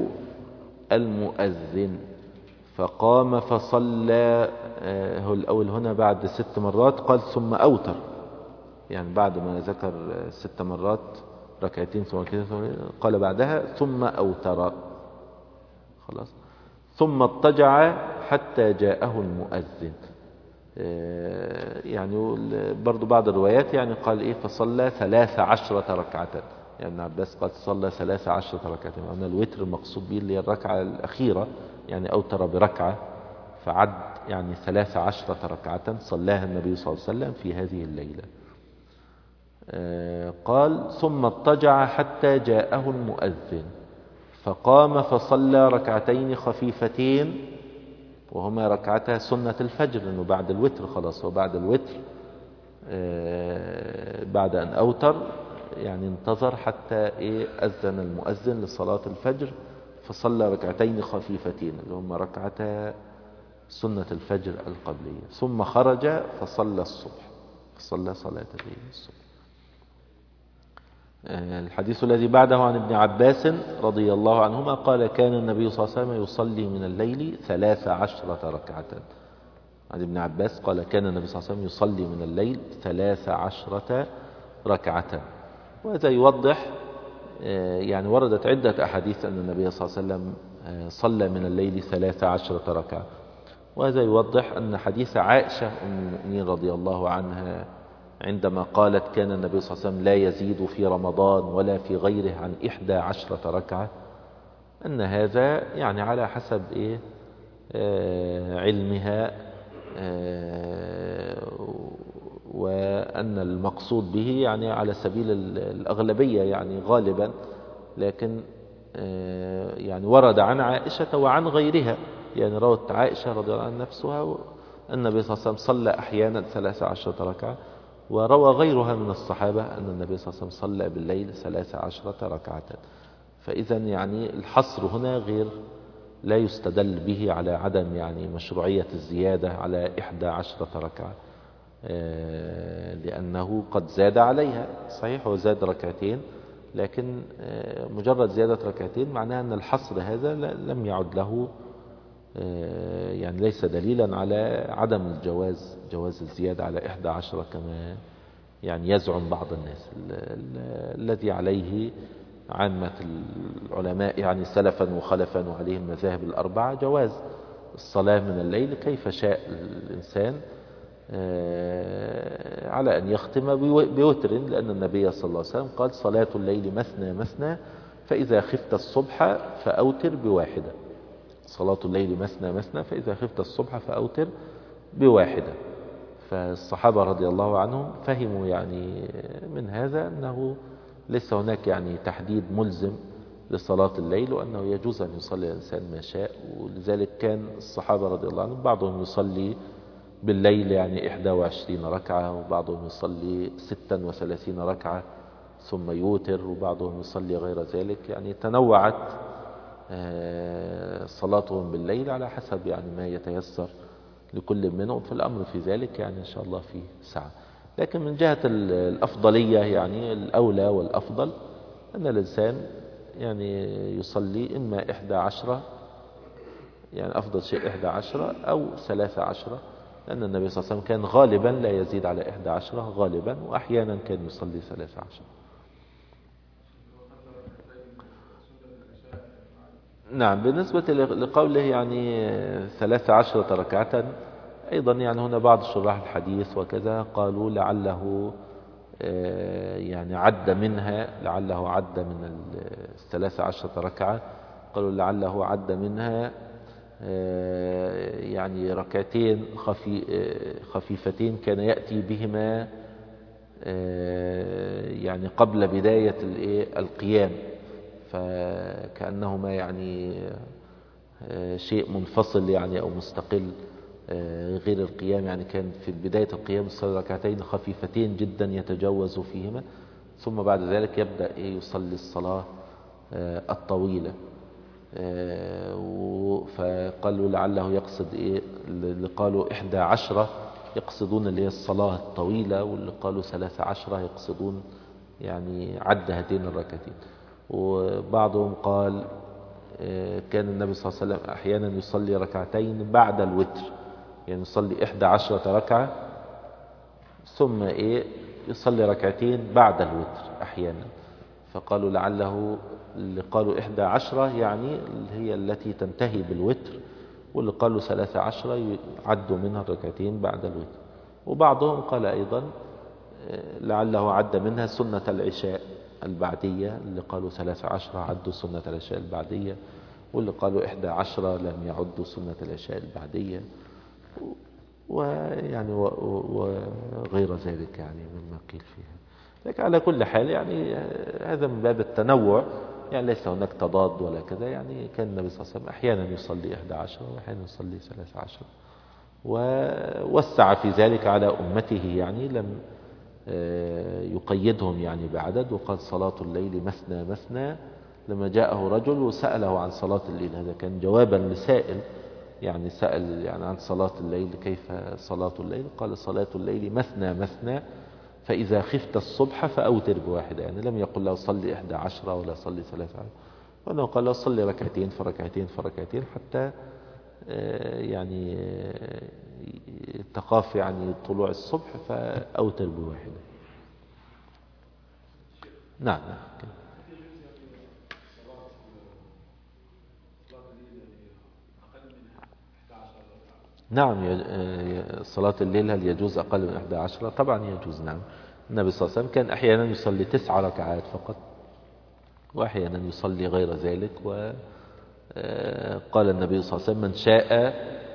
المؤذن فقام فصلى. هو الأول هنا بعد 6 مرات قال ثم أوتر، يعني بعد ما ذكر 6 مرات ركعتين ثم ركعتين قال بعدها ثم أوتر، خلاص. ثم اضطجع حتى جاءه المؤذن، يعني برضو بعض الروايات يعني قال فصلى 13 ركعة، يعني ابن عباس قال صلى 13 ركعة، يعني الوتر المقصود به اللي هي الركعة الأخيرة، يعني أوتر بركعة فعد يعني 13 ركعة صلاها النبي صلى الله عليه وسلم في هذه الليلة. قال ثم اضطجع حتى جاءه المؤذن فقام فصلى ركعتين خفيفتين وهما ركعتا سنة الفجر، لأنه بعد الوتر خلاص، وبعد الوتر بعد أن أوتر يعني انتظر حتى أذن المؤذن لصلاة الفجر فصلى ركعتين خفيفتين اللي هما ركعتا سنة الفجر القبلية، ثم خرج فصلى الصبح، فصلى صلاة الصبح. الحديث الذي بعده عن ابن عباس رضي الله عنهما قال كان النبي صلى الله عليه وسلم يصلي من الليل 13 ركعة. عن ابن عباس قال كان النبي صلى الله عليه وسلم يصلي من الليل 13 ركعة. وهذا يوضح يعني وردت عدة أحاديث أن النبي صلى الله عليه وسلم صلى من الليل 13 ركعة، وهذا يوضح أن حديث عائشة أم المؤمنين رضي الله عنها عندما قالت كان النبي صلى الله عليه وسلم لا يزيد في رمضان ولا في غيره عن 11 ركعة، أن هذا يعني على حسب علمها، وأن المقصود به يعني على سبيل الأغلبية يعني غالبا، لكن يعني ورد عن عائشة وعن غيرها، يعني روت عائشة رضي الله عنها نفسها النبي صلى الله عليه وسلم صلى أحيانا 13 ركعة، وروى غيرها من الصحابة أن النبي صلى الله عليه وسلم صلى بالليل 13 ركعة. فإذا يعني الحصر هنا غير، لا يستدل به على عدم يعني مشروعية الزيادة على 11 ركعة، لأنه قد زاد عليها، صحيح وزاد ركعتين، لكن مجرد زيادة ركعتين معناه أن الحصر هذا لم يعد له يعني ليس دليلا على عدم الجواز، جواز الزيادة على 11 كما يعني يزعم بعض الناس. الذي عليه عامة العلماء يعني سلفا وخلفا وعليه المذاهب الأربعة جواز الصلاة من الليل كيف شاء الإنسان، على أن يختم بوتر، لأن النبي صلى الله عليه وسلم قال صلاة الليل مثنى مثنى فإذا خفت الصبح فأوتر بواحدة، صلاة الليل مثنى مثنى فإذا خفت الصبح فأوتر بواحدة. فالصحابة رضي الله عنهم فهموا يعني من هذا أنه ليس هناك يعني تحديد ملزم لصلاة الليل، وأنه يجوز أن يصلي الإنسان ما شاء. ولذلك كان الصحابة رضي الله عنهم بعضهم يصلي بالليل يعني 21 ركعة، وبعضهم يصلي 36 ركعة ثم يوتر، وبعضهم يصلي غير ذلك، يعني تنوعت صلاتهم بالليل على حسب يعني ما يتيسر لكل منهم، فالأمر في ذلك يعني إن شاء الله فيه سعة. لكن من جهة الأفضلية يعني الأولى والأفضل أن الإنسان يعني يصلي إما 11، يعني أفضل شيء 11 أو 13، لأن النبي صلى الله عليه وسلم كان غالبا لا يزيد على 11 غالبا، وأحيانا كان يصلي 13. نعم، بالنسبة لقوله يعني 13 ركعة، أيضا يعني هنا بعض شراح الحديث وكذا قالوا لعله يعني عد منها، لعله عد من 13 ركعة، قالوا لعله عد منها يعني ركعتين خفيفتين كان يأتي بهما يعني قبل بداية القيام، فكأنهما يعني شيء منفصل يعني أو مستقل غير القيام، يعني كان في بداية القيام يصلي ركعتين خفيفتين جدا يتجوز فيهما، ثم بعد ذلك يبدأ يصلي الصلاة الطويلة. فقالوا لعله يقصد اللي قالوا 11 يقصدون اللي هي الصلاة الطويلة، واللي قالوا 13 يقصدون يعني عد هاتين الركعتين. وبعضهم قال كان النبي صلى الله عليه وسلم أحيانا يصلي ركعتين بعد الوتر، يعني يصلي 11 ركعة ثم يصلي ركعتين بعد الوتر أحيانا، فقالوا لعله اللي قالوا 11 يعني هي التي تنتهي بالوتر، واللي قالوا 13 يعدوا منها ركعتين بعد الوتر. وبعضهم قال أيضا لعله عد منها سنة العشاء البعدية، اللي قالوا 13 عدوا سنة العشاء البعدية، واللي قالوا 11 لم يعدوا سنة العشاء البعدية، ويعني وغير ذلك يعني مما قيل فيها. لكن على كل حال يعني هذا من باب التنوع، يعني ليس هناك تضاد ولا كذا، يعني كان النبي صلى الله عليه وسلم أحيانا يصلي 11 وأحيانا يصلي 13، ووسع في ذلك على أمته، يعني لم يقيدهم يعني بعدد، وقال صلاة الليل مثنى مثنى، لما جاءه رجل وسأله عن صلاة الليل، هذا كان جوابا لسائل يعني سأل يعني عن صلاة الليل كيف صلاة الليل، قال صلاة الليل مثنى مثنى، فإذا خفت الصبح فأوتر بواحدة، يعني لم يقل له صلي 11 ولا صلي 13، وأنه قال له صلي ركعتين فركعتين فركعتين حتى يعني تخاف يعني طلوع الصبح فأوتر بواحدة. نعم. نعم صلاة الليل هل يجوز أقل من 11؟ طبعا يجوز. نعم، النبي صلى الله عليه وسلم كان أحيانا يصلي 9 ركعات فقط، وأحيانا يصلي غير ذلك. وقال النبي صلى الله عليه وسلم من شاء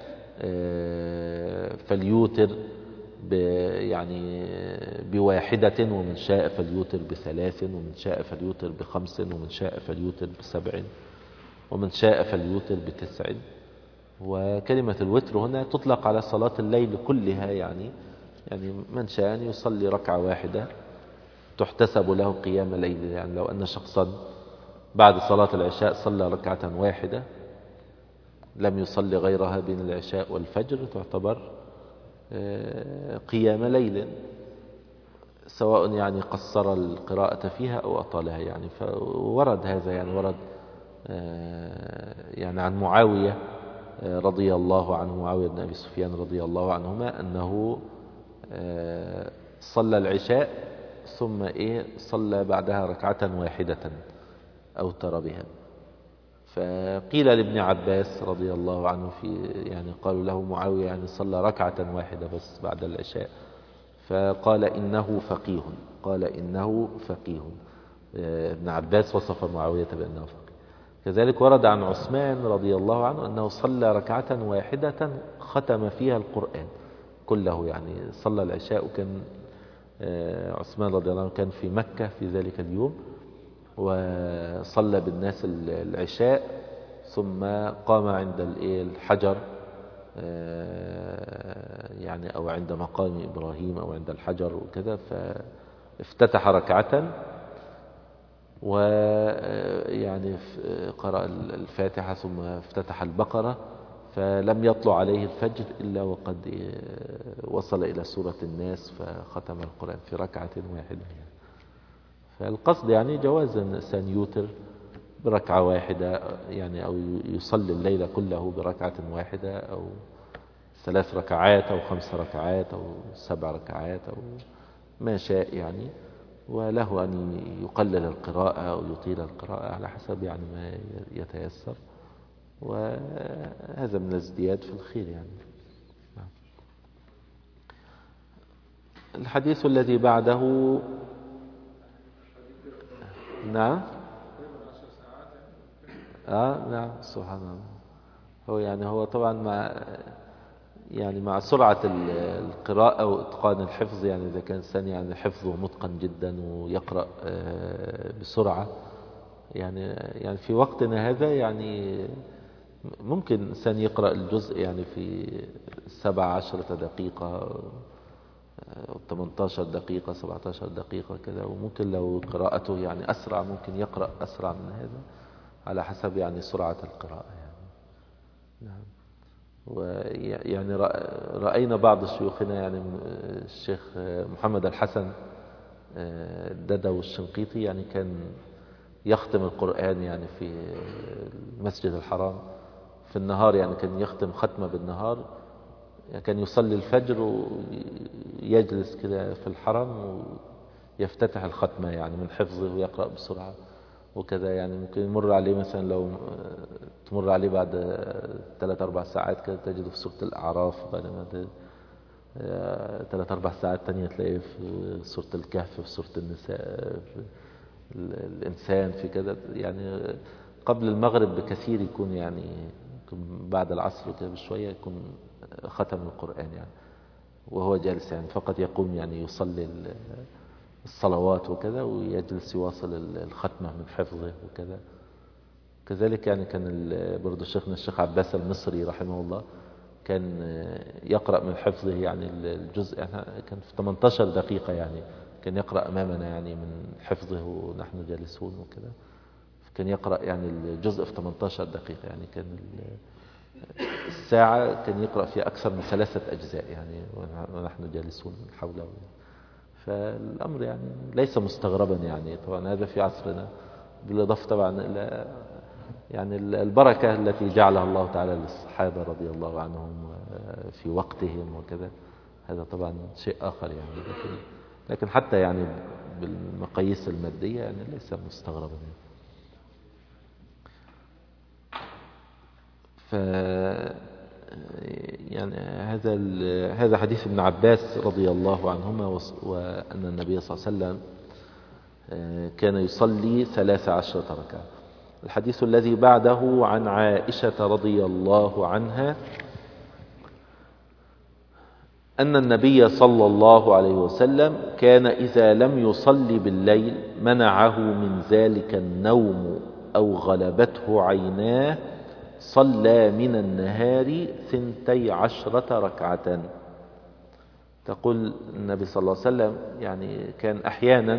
فليوتر يعني بواحدة، ومن شاء فليوتر ب3، ومن شاء فليوتر ب5، ومن شاء فليوتر ب7، ومن شاء فليوتر ب9. وكلمة الوتر هنا تطلق على صلاة الليل كلها، يعني من شاء أن يصلي ركعة واحدة تحتسب له قيام ليل، يعني لو أن شخصا بعد صلاة العشاء صلى ركعة واحدة لم يصلي غيرها بين العشاء والفجر تعتبر قيام ليل، سواء يعني قصر القراءة فيها أو أطالها. يعني فورد هذا، يعني ورد يعني عن معاوية رضي الله عنه، معاوية بن أبي سفيان رضي الله عنهما، أنه صلى العشاء ثم صلى بعدها ركعة واحدة أوتر بها. فقيل لابن عباس رضي الله عنه يعني قالوا له معاوية يعني صلى ركعة واحدة بس بعد العشاء، فقال إنه فقيه، قال إنه فقيه. ابن عباس وصف معاوية بأنه فقيه. كذلك ورد عن عثمان رضي الله عنه أنه صلى ركعة واحدة ختم فيها القرآن كله، يعني صلى العشاء، وكان عثمان رضي الله عنه كان في مكة في ذلك اليوم، وصلى بالناس العشاء ثم قام عند الحجر يعني أو عند مقام إبراهيم أو عند الحجر وكذا، فافتتح ركعة ويعني قرأ الفاتحة ثم افتتح البقرة، فلم يطلع عليه الفجر إلا وقد وصل إلى سورة الناس فختم القرآن في ركعة واحدة. فالقصد يعني جواز الإنسان يوتر بركعة واحدة يعني، أو يصلي الليل كله بركعة واحدة، أو 3 ركعات أو 5 ركعات أو 7 ركعات أو ما شاء يعني. وله أن يقلل القراءة أو يطيل القراءة على حسب يعني ما يتيسر، وهذا من الازدياد في الخير يعني. الحديث الذي بعده. نعم. نعم سبحان الله. هو يعني هو طبعا مع سرعة القراءة وإتقان الحفظ، يعني إذا كان الإنسان يعني حفظه متقن جدا ويقرأ بسرعة يعني في وقتنا هذا يعني ممكن الإنسان يقرأ الجزء يعني في 17 دقيقة 18 دقيقة 17 دقيقة كذا، وممكن لو قراءته يعني أسرع ممكن يقرأ أسرع من هذا على حسب يعني سرعة القراءة يعني. نعم. ويعني رأينا بعض شيوخنا يعني الشيخ محمد الحسن الددو الشنقيطي يعني كان يختم القرآن يعني في المسجد الحرام في النهار، يعني كان يختم ختمة بالنهار، يعني كان يصلي الفجر ويجلس كده في الحرم ويفتتح الختمة يعني من حفظه ويقرأ بسرعة وكذا. يعني ممكن يمر عليه مثلا لو تمر عليه بعد 3-4 ساعات كده تجده في سورة الأعراف، بعد ما 3-4 ساعات تانية تلاقيه في سورة الكهف، في سورة النساء، في الإنسان، في كده يعني. قبل المغرب بكثير يكون يعني بعد العصر كده بشوية يكون ختم القرآن يعني وهو جالس، يعني فقط يقوم يعني يصلي الصلوات وكذا ويجلس يواصل الختمة من حفظه وكذا. كذلك يعني كان برضو شيخنا الشيخ عباس المصري رحمه الله كان يقرأ من حفظه يعني الجزء يعني كان في 18 دقيقة يعني كان يقرأ أمامنا يعني من حفظه ونحن جالسون وكذا. كان يقرأ يعني الجزء في 18 دقيقة، يعني كان الساعة كان يقرأ فيها أكثر من 3 أجزاء يعني ونحن جالسون حوله. فالأمر يعني ليس مستغربا يعني، طبعا هذا في عصرنا، بالإضافة طبعا إلى يعني البركة التي جعلها الله تعالى للصحابة رضي الله عنهم في وقتهم وكذا، هذا طبعا شيء آخر يعني. لكن حتى يعني بالمقاييس المادية يعني ليس مستغربا يعني. يعني هذا حديث ابن عباس رضي الله عنهما، وأن النبي صلى الله عليه وسلم كان يصلي 13 ركعة. الحديث الذي بعده عن عائشة رضي الله عنها أن النبي صلى الله عليه وسلم كان إذا لم يصلي بالليل منعه من ذلك النوم أو غلبته عيناه صلى من النهار 12 ركعة. تقول النبي صلى الله عليه وسلم يعني كان أحيانا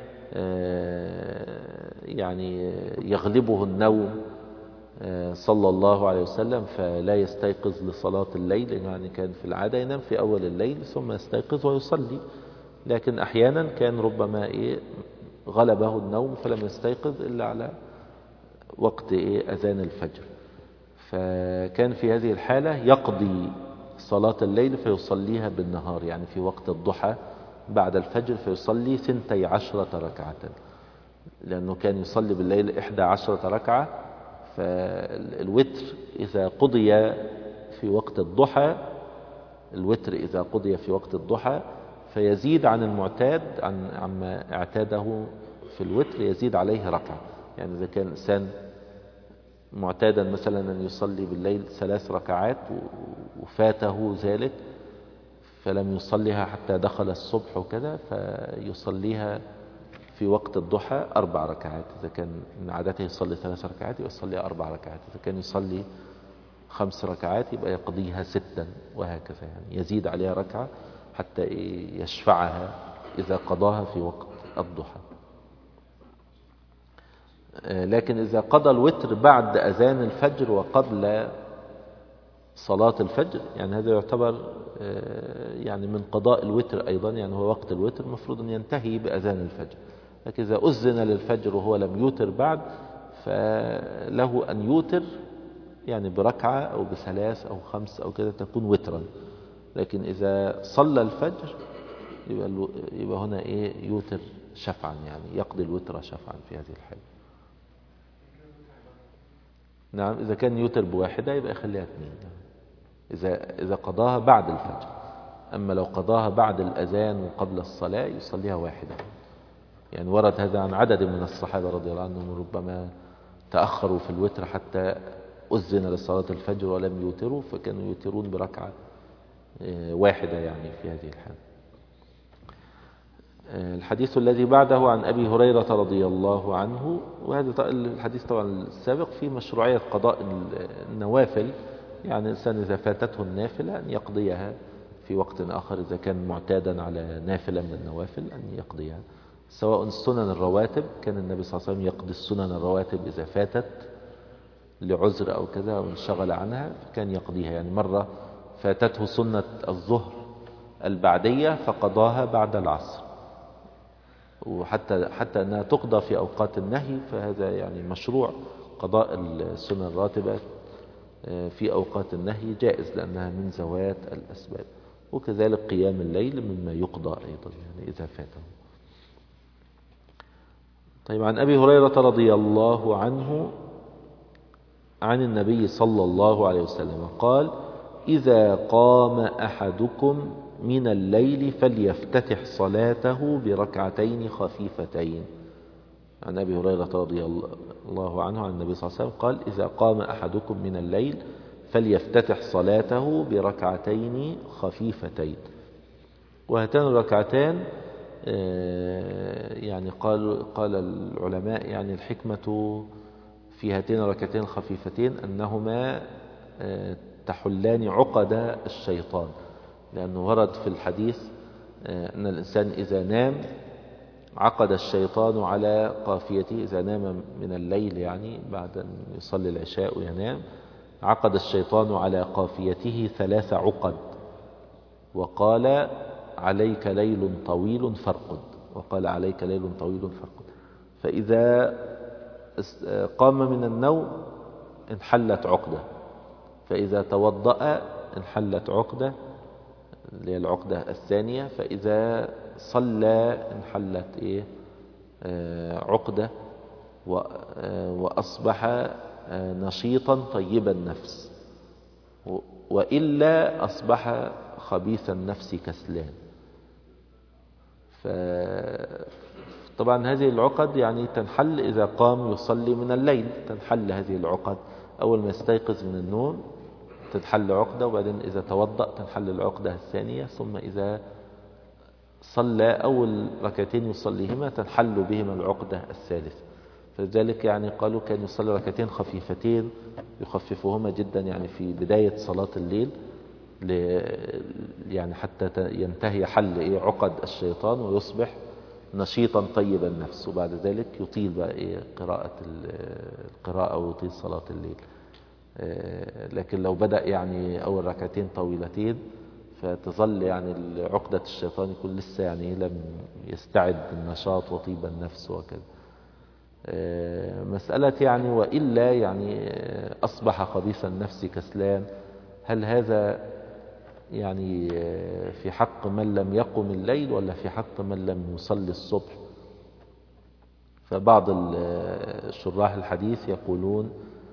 يعني يغلبه النوم صلى الله عليه وسلم فلا يستيقظ لصلاة الليل، يعني كان في العادة ينام في أول الليل ثم يستيقظ ويصلي، لكن أحيانا كان ربما غلبه النوم فلم يستيقظ إلا على وقت أذان الفجر، فكان في هذه الحالة يقضي صلاة الليل فيصليها بالنهار، يعني في وقت الضحى بعد الفجر فيصلي 12 ركعة، لأنه كان يصلي بالليل 11 ركعة. فالوتر إذا قضي في وقت الضحى، الوتر إذا قضي في وقت الضحى فيزيد عن المعتاد عما اعتاده في الوتر، يزيد عليه ركعة. يعني إذا كان الإنسان معتادا مثلا أن يصلي بالليل 3 ركعات وفاته ذلك فلم يصليها حتى دخل الصبح وكذا، فيصليها في وقت الضحى 4 ركعات. إذا كان من عادته يصلي 3 ركعات يصلي 4 ركعات، إذا كان يصلي 5 ركعات يبقى يقضيها 6، وهكذا يعني يزيد عليها ركعة حتى يشفعها إذا قضاها في وقت الضحى. لكن إذا قضى الوتر بعد أذان الفجر وقبل صلاة الفجر، يعني هذا يعتبر يعني من قضاء الوتر أيضا، يعني هو وقت الوتر المفروض أن ينتهي بأذان الفجر. لكن إذا أذن للفجر وهو لم يوتر بعد فله أن يوتر يعني بركعة أو بثلاث أو خمس أو كده تكون وترا. لكن إذا صلى الفجر يبقى هنا إيه يوتر شفعا، يعني يقضي الوتر شفعا في هذه الحالة. نعم، إذا كان يوتر بواحدة يبقى يخليها اثنين، إذا قضاها بعد الفجر. أما لو قضاها بعد الأذان وقبل الصلاة يصليها واحدة. يعني ورد هذا عن عدد من الصحابة رضي الله عنهم، ربما تأخروا في الوتر حتى أذن لصلاة الفجر ولم يوتروا، فكانوا يوترون بركعة واحدة يعني في هذه الحالة. الحديث الذي بعده عن أبي هريرة رضي الله عنه، وهذا الحديث طبعا السابق في مشروعية قضاء النوافل، يعني الإنسان إذا فاتته النافلة أن يقضيها في وقت آخر، إذا كان معتادا على نافلة من النوافل أن يقضيها، سواء السنن الرواتب. كان النبي صلى الله عليه وسلم يقضي السنن الرواتب إذا فاتت لعذر أو كذا وانشغل عنها فكان يقضيها. يعني مرة فاتته سنة الظهر البعدية فقضاها بعد العصر، حتى أنها تقضى في أوقات النهي، فهذا يعني مشروع قضاء السنن الراتبة في أوقات النهي جائز لأنها من ذوات الأسباب. وكذلك قيام الليل مما يقضى أيضا يعني إذا فاته. طيب، عن أبي هريرة رضي الله عنه عن النبي صلى الله عليه وسلم قال: إذا قام أحدكم من الليل فليفتتح صلاته بركعتين خفيفتين. عن أبي هريرة رضي الله عنه عن النبي صلى الله عليه وسلم قال: إذا قام أحدكم من الليل فليفتتح صلاته بركعتين خفيفتين. وهاتان الركعتان يعني قال العلماء يعني الحكمة في هاتين الركعتين الخفيفتين أنهما تحلان عقد الشيطان، لأنه ورد في الحديث أن الإنسان إذا نام عقد الشيطان على قافيته. إذا نام من الليل يعني بعد أن يصلي العشاء وينام، عقد الشيطان على قافيته 3 عقد، وقال: عليك ليل طويل فارقد. وقال: عليك ليل طويل فارقد. فإذا قام من النوم انحلت عقدة، فإذا توضأ انحلت عقدة اللي هي العقدة الثانية، فإذا صلى انحلت عقدة، وأصبح نشيطا طيب النفس، وإلا أصبح خبيث النفس كسلان. طبعا هذه العقد يعني تنحل إذا قام يصلي من الليل، تنحل هذه العقد أول ما يستيقظ من النوم تنحل عقدة، وبعدين إذا توضأ تنحل العقدة الثانية، ثم إذا صلى أول ركعتين يصليهما تنحل بهما العقدة الثالثة. فلذلك يعني قالوا كان يصلي ركعتين خفيفتين يخففهما جدا يعني في بداية صلاة الليل، يعني حتى ينتهي حل عقد الشيطان ويصبح نشيطا طيب النفس، وبعد ذلك يطيل بقى القراءة ويطيل صلاة الليل. لكن لو بدأ يعني أول ركعتين طويلتين فتظل يعني عقدة الشيطان يكون لسه يعني لم يستعد النشاط وطيب النفس وكذا. مسألة يعني وإلا يعني أصبح خبيث النفس كسلان، هل هذا يعني في حق من لم يقم الليل ولا في حق من لم يصلي الصبح؟ فبعض شراح الحديث يقولون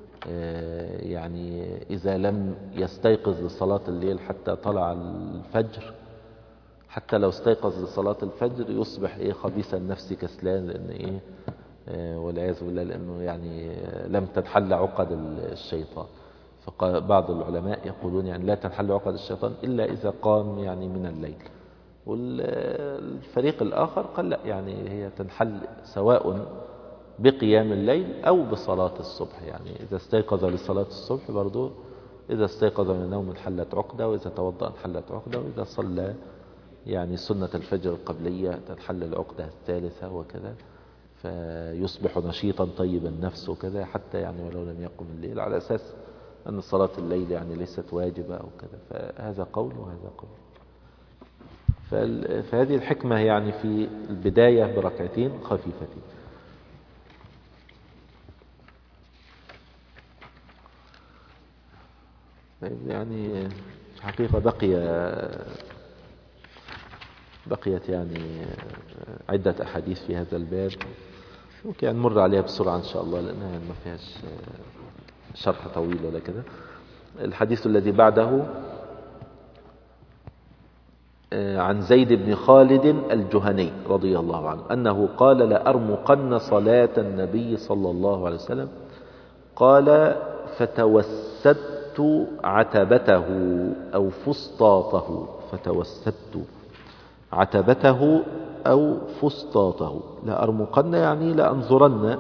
يعني إذا لم يستيقظ لصلاة الليل حتى طلع الفجر، حتى لو استيقظ لصلاة الفجر يصبح خبيث النفس كسلان، لأن والعياذ بالله لأنه يعني لم تنحل عقد الشيطان. فبعض العلماء يقولون يعني لا تنحل عقد الشيطان إلا إذا قام يعني من الليل، والفريق الآخر قال لا، يعني هي تنحل سواء بقيام الليل أو بصلاة الصبح. يعني إذا استيقظ لصلاة الصبح برضو، إذا استيقظ من النوم انحلت عقدة، وإذا توضأ انحلت عقدة، وإذا صلى يعني سنة الفجر القبلية تنحل العقدة الثالثة وكذا، فيصبح نشيطا طيب النفس وكذا، حتى يعني ولو لم يقم الليل، على أساس أن صلاة الليل يعني ليست واجبة أو كذا، فهذا قول وهذا قول. فهذه الحكمة يعني في البداية بركعتين خفيفتين. يعني حقيقة بقيت يعني عدة أحاديث في هذا الباب، ممكن يعني نمر عليها بسرعة إن شاء الله لأنها يعني ما فيهاش شرح طويل ولا كذا. الحديث الذي بعده عن زيد بن خالد الجهني رضي الله عنه أنه قال لأرمقن صلاة النبي صلى الله عليه وسلم، قال فتوسدت عتبته أو فسطاطه، فتوسدت عتبته أو فسطاطه. لأرمقن يعني لأنظرن،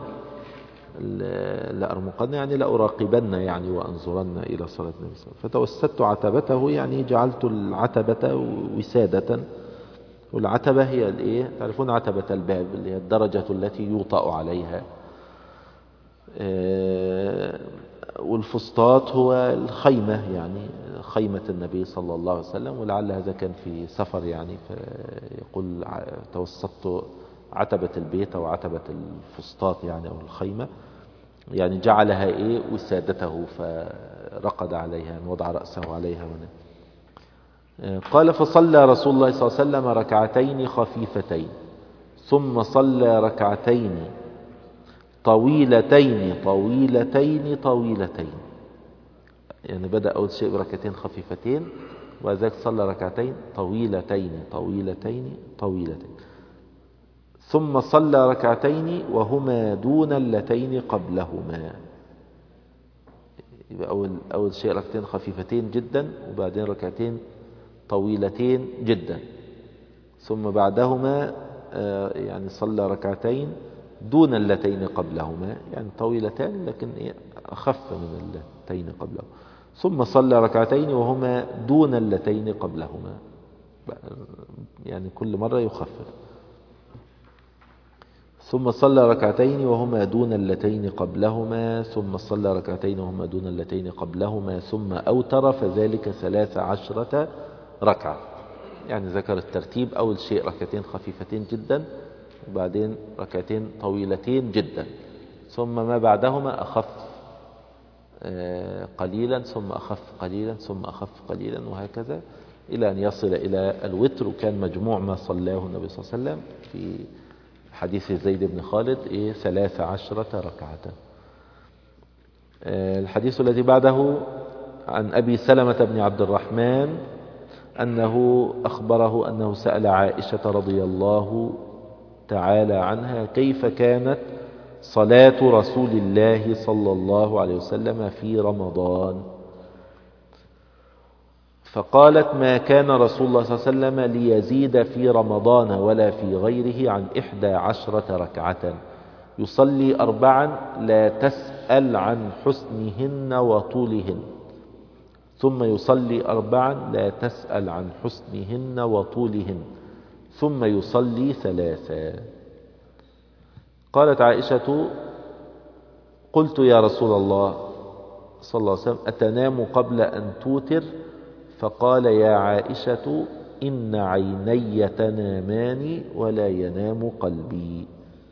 لأرمقن يعني لأراقبن يعني وأنظرن إلى صلاة النبي صلى الله عليه وسلم. فتوسدت عتبته يعني جعلت العتبة وسادة، والعتبة هي الايه، تعرفون عتبة الباب اللي هي الدرجة التي يوطأ عليها، والفسطاط هو الخيمة يعني خيمة النبي صلى الله عليه وسلم، ولعل هذا كان في سفر يعني، فيقول توسطت عتبة البيت أو عتبة الفسطاط يعني أو الخيمة، يعني جعلها ايه وسادته، فرقد عليها وضع رأسه عليها قال فصلى رسول الله صلى الله عليه وسلم ركعتين خفيفتين، ثم صلى ركعتين طويلتين طويلتين طويلتين. يعني بدأ أول شيء بركعتين خفيفتين، وذلك صلى ركعتين طويلتين طويلتين طويلتين، ثم صلى ركعتين وهما دون اللتين قبلهما. يبقى أول شيء ركعتين خفيفتين جدا، وبعدين ركعتين طويلتين جدا، ثم بعدهما يعني صلى ركعتين دون اللتين قبلهما، يعني طويلتان لكن أخف من اللتين قبلهما، ثم صلى ركعتين وهما دون اللتين قبلهما، يعني كل مرة يخفف. ثم صلى ركعتين وهما دون اللتين قبلهما، ثم صلى ركعتين وهما دون اللتين قبلهما، ثم أوتر فذلك 13 ركعة. يعني ذكر الترتيب، أول شيء ركعتين خفيفتين جدا، وبعدين ركعتين طويلتين جدا، ثم ما بعدهما أخف قليلا، ثم أخف قليلا، ثم أخف قليلا، وهكذا إلى أن يصل إلى الوتر. وكان مجموع ما صلاه النبي صلى الله عليه وسلم في حديث زيد بن خالد 13 ركعة. الحديث الذي بعده عن أبي سلمة بن عبد الرحمن أنه أخبره أنه سأل عائشة رضي الله تعالى عنها كيف كانت صلاة رسول الله صلى الله عليه وسلم في رمضان، فقالت ما كان رسول الله صلى الله عليه وسلم ليزيد في رمضان ولا في غيره عن 11 ركعة، يصلي 4 لا تسأل عن حسنهن وطولهن، ثم يصلي 4 لا تسأل عن حسنهن وطولهن، ثم يصلي 3. قالت عائشة قلت يا رسول الله صلى الله عليه وسلم أتنام قبل أن توتر؟ فقال يا عائشة إن عيني تنامان ولا ينام قلبي.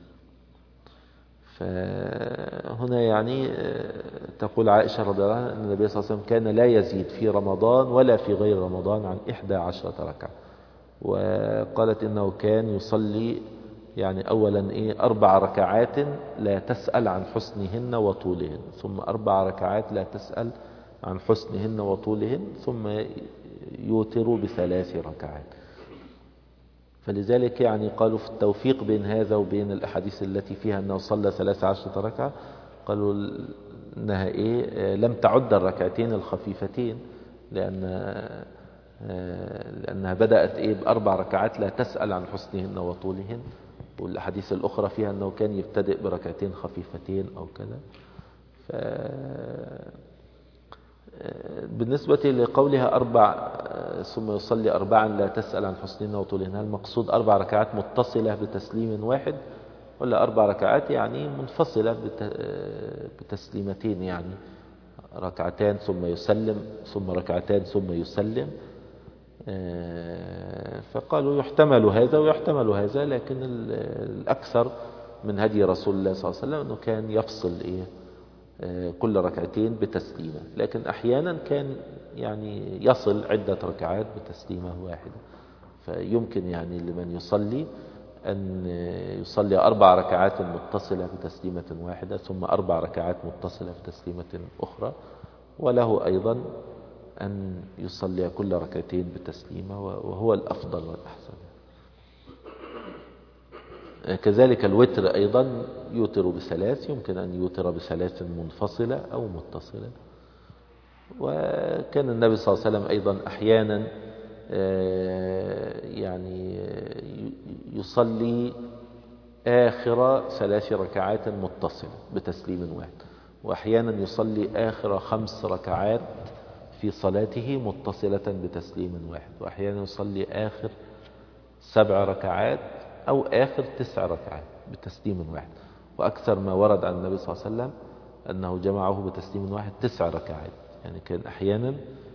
فهنا يعني تقول عائشة رضي الله عنها أن النبي صلى الله عليه وسلم كان لا يزيد في رمضان ولا في غير رمضان عن 11 ركعة، وقالت إنه كان يصلي يعني أولا 4 ركعات لا تسأل عن حسنهن وطولهن، ثم 4 ركعات لا تسأل عن حسنهن وطولهن، ثم يوتر ب3 ركعات. فلذلك يعني قالوا في التوفيق بين هذا وبين الأحاديث التي فيها أنه صلى 13 ركعة، قالوا أنها لم تعد الركعتين الخفيفتين، لأنها بدأت ب4 ركعات لا تسأل عن حسنهن وطولهن، والأحاديث الأخرى فيها أنه كان يبتدئ بركعتين خفيفتين أو كذا. بالنسبة لقولها 4 ثم يصلي 4 لا تسأل عن حسنهن وطولهن، المقصود 4 ركعات متصلة بتسليم واحد، ولا 4 ركعات يعني منفصلة بتسليمتين، يعني ركعتان ثم يسلم ثم ركعتان ثم يسلم. فقالوا يحتمل هذا ويحتمل هذا، لكن الأكثر من هدي رسول الله صلى الله عليه وسلم أنه كان يفصل كل ركعتين بتسليمة، لكن أحيانا كان يعني يصل عدة ركعات بتسليمة واحدة. فيمكن يعني لمن يصلي أن يصلي 4 ركعات متصلة بتسليمة واحدة ثم 4 ركعات متصلة بتسليمة أخرى، وله أيضا أن يصلي كل ركعتين بتسليمة، وهو الأفضل والأحسن. كذلك الوتر أيضا يوتر ب3، يمكن أن يوتر ب3 منفصلة أو متصلة. وكان النبي صلى الله عليه وسلم أيضا أحيانا يعني يصلي آخر 3 ركعات متصلة بتسليم واحد، وأحيانا يصلي آخر 5 ركعات في صلاته متصلة بتسليم واحد، وأحيانا يصلي آخر 7 ركعات أو آخر 9 ركعات بتسليم واحد. وأكثر ما ورد عن النبي صلى الله عليه وسلم أنه جمعه بتسليم واحد 9 ركعات، يعني كان أحيانا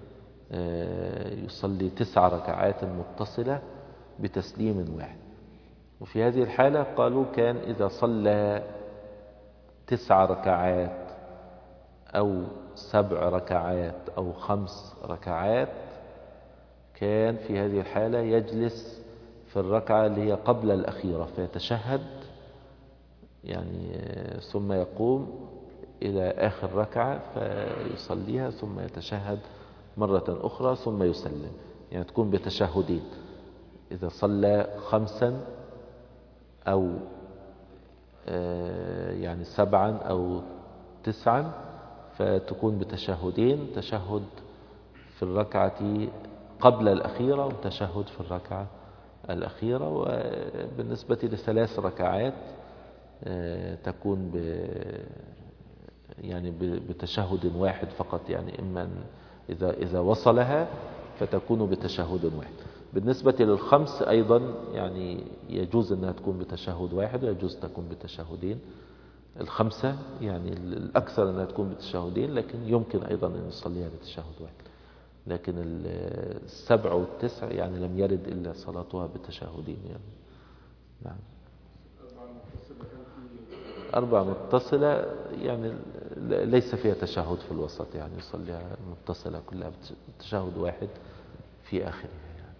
يصلي 9 ركعات متصلة بتسليم واحد. وفي هذه الحالة قالوا كان إذا صلى 9 ركعات أو 7 ركعات أو 5 ركعات كان في هذه الحالة يجلس في الركعة اللي هي قبل الأخيرة فيتشهد، يعني ثم يقوم إلى آخر ركعة فيصليها ثم يتشهد مرة أخرى ثم يسلم، يعني تكون بتشهدين. إذا صلى 5 أو يعني 7 أو 9 فتكون بتشهدين، تشهد في الركعة قبل الأخيرة وتشهد في الركعة الأخيرة. وبالنسبة ل3 ركعات تكون يعني بتشهد واحد فقط، يعني إما إذا وصلها فتكون بتشهد واحد. بالنسبة لل5 أيضا يعني يجوز أنها تكون بتشهد واحد ويجوز تكون بتشهدين. ال5 يعني الأكثر أنها تكون بتشهدين، لكن يمكن أيضا أن يصليها بتشهد واحد. لكن ال7 وال9 يعني لم يرد إلا صلاتها بتشهدين يعني. نعم. 4 متصلة يعني ليس فيها تشهد في الوسط، يعني يصليها متصلة كلها بتشهد واحد في آخرها يعني.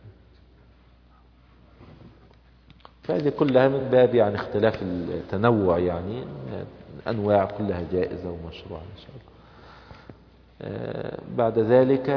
فهذه كلها من باب يعني اختلاف التنوع، يعني أنواع كلها جائزة ومشروعة إن شاء الله. بعد ذلك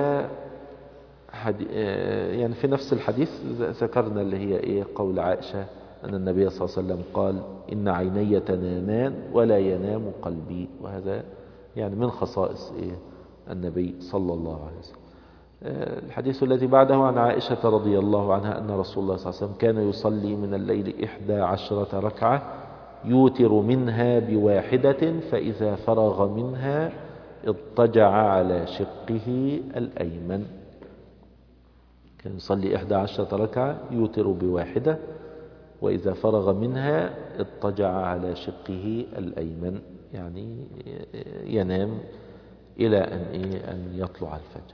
يعني في نفس الحديث ذكرنا اللي هي قول عائشة أن النبي صلى الله عليه وسلم قال إن عيني تنامان ولا ينام قلبي، وهذا يعني من خصائص النبي صلى الله عليه وسلم. الحديث الذي بعده عن عائشة رضي الله عنها أن رسول الله صلى الله عليه وسلم كان يصلي من الليل 11 ركعة يوتر منها ب1، فإذا فرغ منها اضطجع على شقه الأيمن. كان يصلي 11 ركعة يوتر ب1، وإذا فرغ منها اضطجع على شقه الأيمن، يعني ينام إلى أن يطلع الفجر.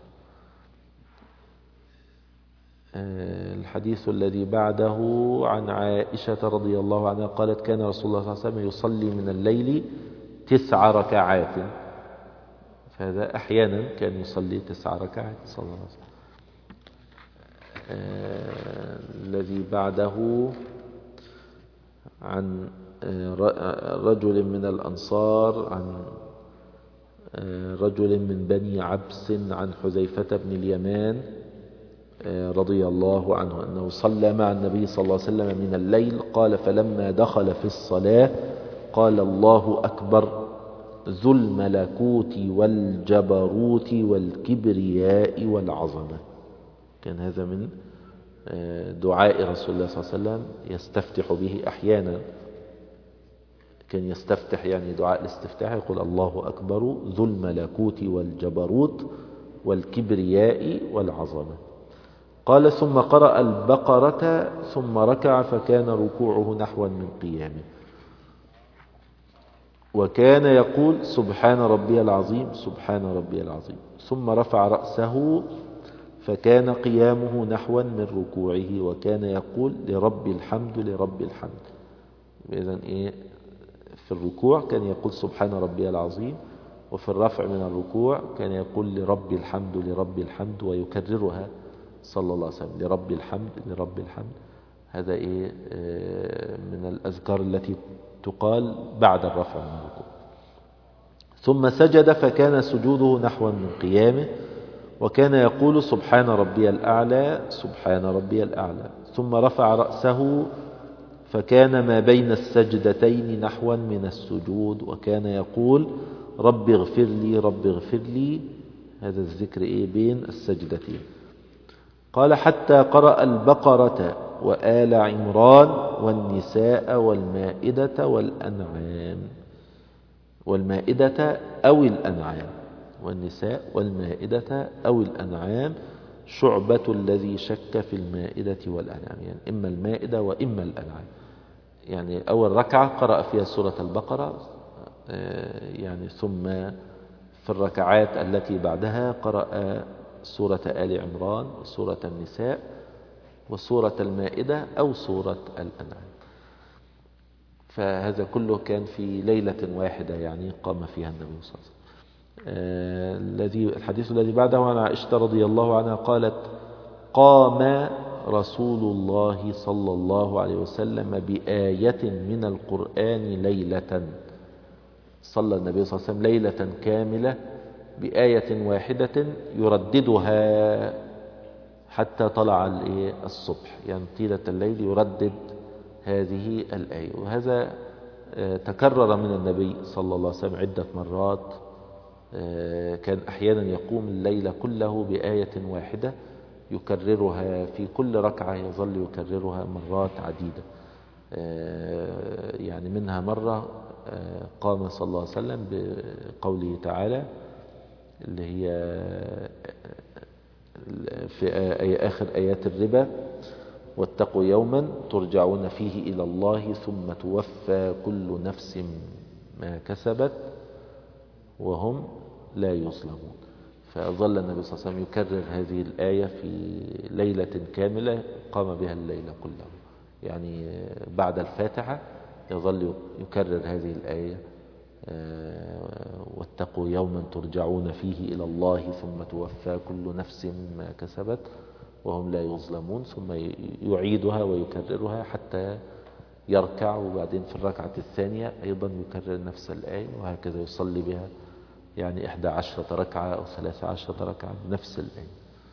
الحديث الذي بعده عن عائشة رضي الله عنها قالت كان رسول الله صلى الله عليه وسلم يصلي من الليل 9 ركعات، فهذا أحيانا كان يصلي 9 ركعات صلى الله عليه وسلم. الذي بعده عن رجل من الأنصار عن رجل من بني عبس عن حذيفة بن اليمان رضي الله عنه أنه صلى مع النبي صلى الله عليه وسلم من الليل. قال فلما دخل في الصلاة قال الله أكبر ذو الملكوت والجبروت والكبرياء والعظمة. كان هذا من دعاء رسول الله صلى الله عليه وسلم يستفتح به أحيانا، كان يستفتح يعني دعاء الاستفتاح يقول الله أكبر ذو الملكوت والجبروت والكبرياء والعظمة. قال ثم قرأ البقرة ثم ركع فكان ركوعه نحوا من قيامه. وكان يقول سبحان ربي العظيم سبحان ربي العظيم، ثم رفع رأسه فكان قيامه نحوا من ركوعه، وكان يقول لرب الحمد لرب الحمد. إذن في الركوع كان يقول سبحان ربي العظيم، وفي الرفع من الركوع كان يقول لرب الحمد لرب الحمد، ويكررها صلى الله عليه وسلم لرب الحمد لرب الحمد. هذا من الأذكار التي تقال بعد الرفع من الركوع. ثم سجد فكان سجوده نحوا من قيامه، وكان يقول سبحان ربي الأعلى سبحان ربي الأعلى. ثم رفع رأسه فكان ما بين السجدتين نحوا من السجود، وكان يقول رب اغفر لي رب اغفر لي. هذا الذكر بين السجدتين. قال حتى قرأ البقرة وآل عمران والنساء والمائدة والأنعام. والمائدة أو الأنعام، والنساء والمائدة أو الأنعام. شعبة الذي شك في المائدة والأنعام، يعني إما المائدة وإما الأنعام. يعني أول ركعة قرأ فيها سورة البقرة، يعني ثم في الركعات التي بعدها قرأ سورة آل عمران وسورة النساء وسورة المائدة أو سورة الأنعام. فهذا كله كان في ليلة واحدة يعني قام فيها النبي صلى الله عليه وسلم. الحديث الذي بعده عن عائشة رضي الله عنها قالت قام رسول الله صلى الله عليه وسلم بآية من القرآن ليلة. صلى النبي صلى الله عليه وسلم ليلة كاملة بآية واحدة يرددها حتى طلع الصبح، يعني طيلة الليل يردد هذه الآية. وهذا تكرر من النبي صلى الله عليه وسلم عدة مرات. كان أحيانا يقوم الليل كله بآية واحدة يكررها في كل ركعة، يظل يكررها مرات عديدة. يعني منها مرة قام صلى الله عليه وسلم بقوله تعالى اللي هي في آخر آيات الربا واتقوا يوما ترجعون فيه إلى الله ثم توفى كل نفس ما كسبت وهم لا يظلمون. فظل النبي صلى الله عليه وسلم يكرر هذه الآية في ليلة كاملة قام بها الليل كله، يعني بعد الفاتحة يظل يكرر هذه الآية واتقوا يوما ترجعون فيه إلى الله ثم توفى كل نفس ما كسبت وهم لا يظلمون، ثم يعيدها ويكررها حتى يركع، وبعدين في الركعة الثانية أيضا يكرر نفس الآية، وهكذا يصلي بها يعني 11 ركعة أو 13 ركعة بنفس الآية.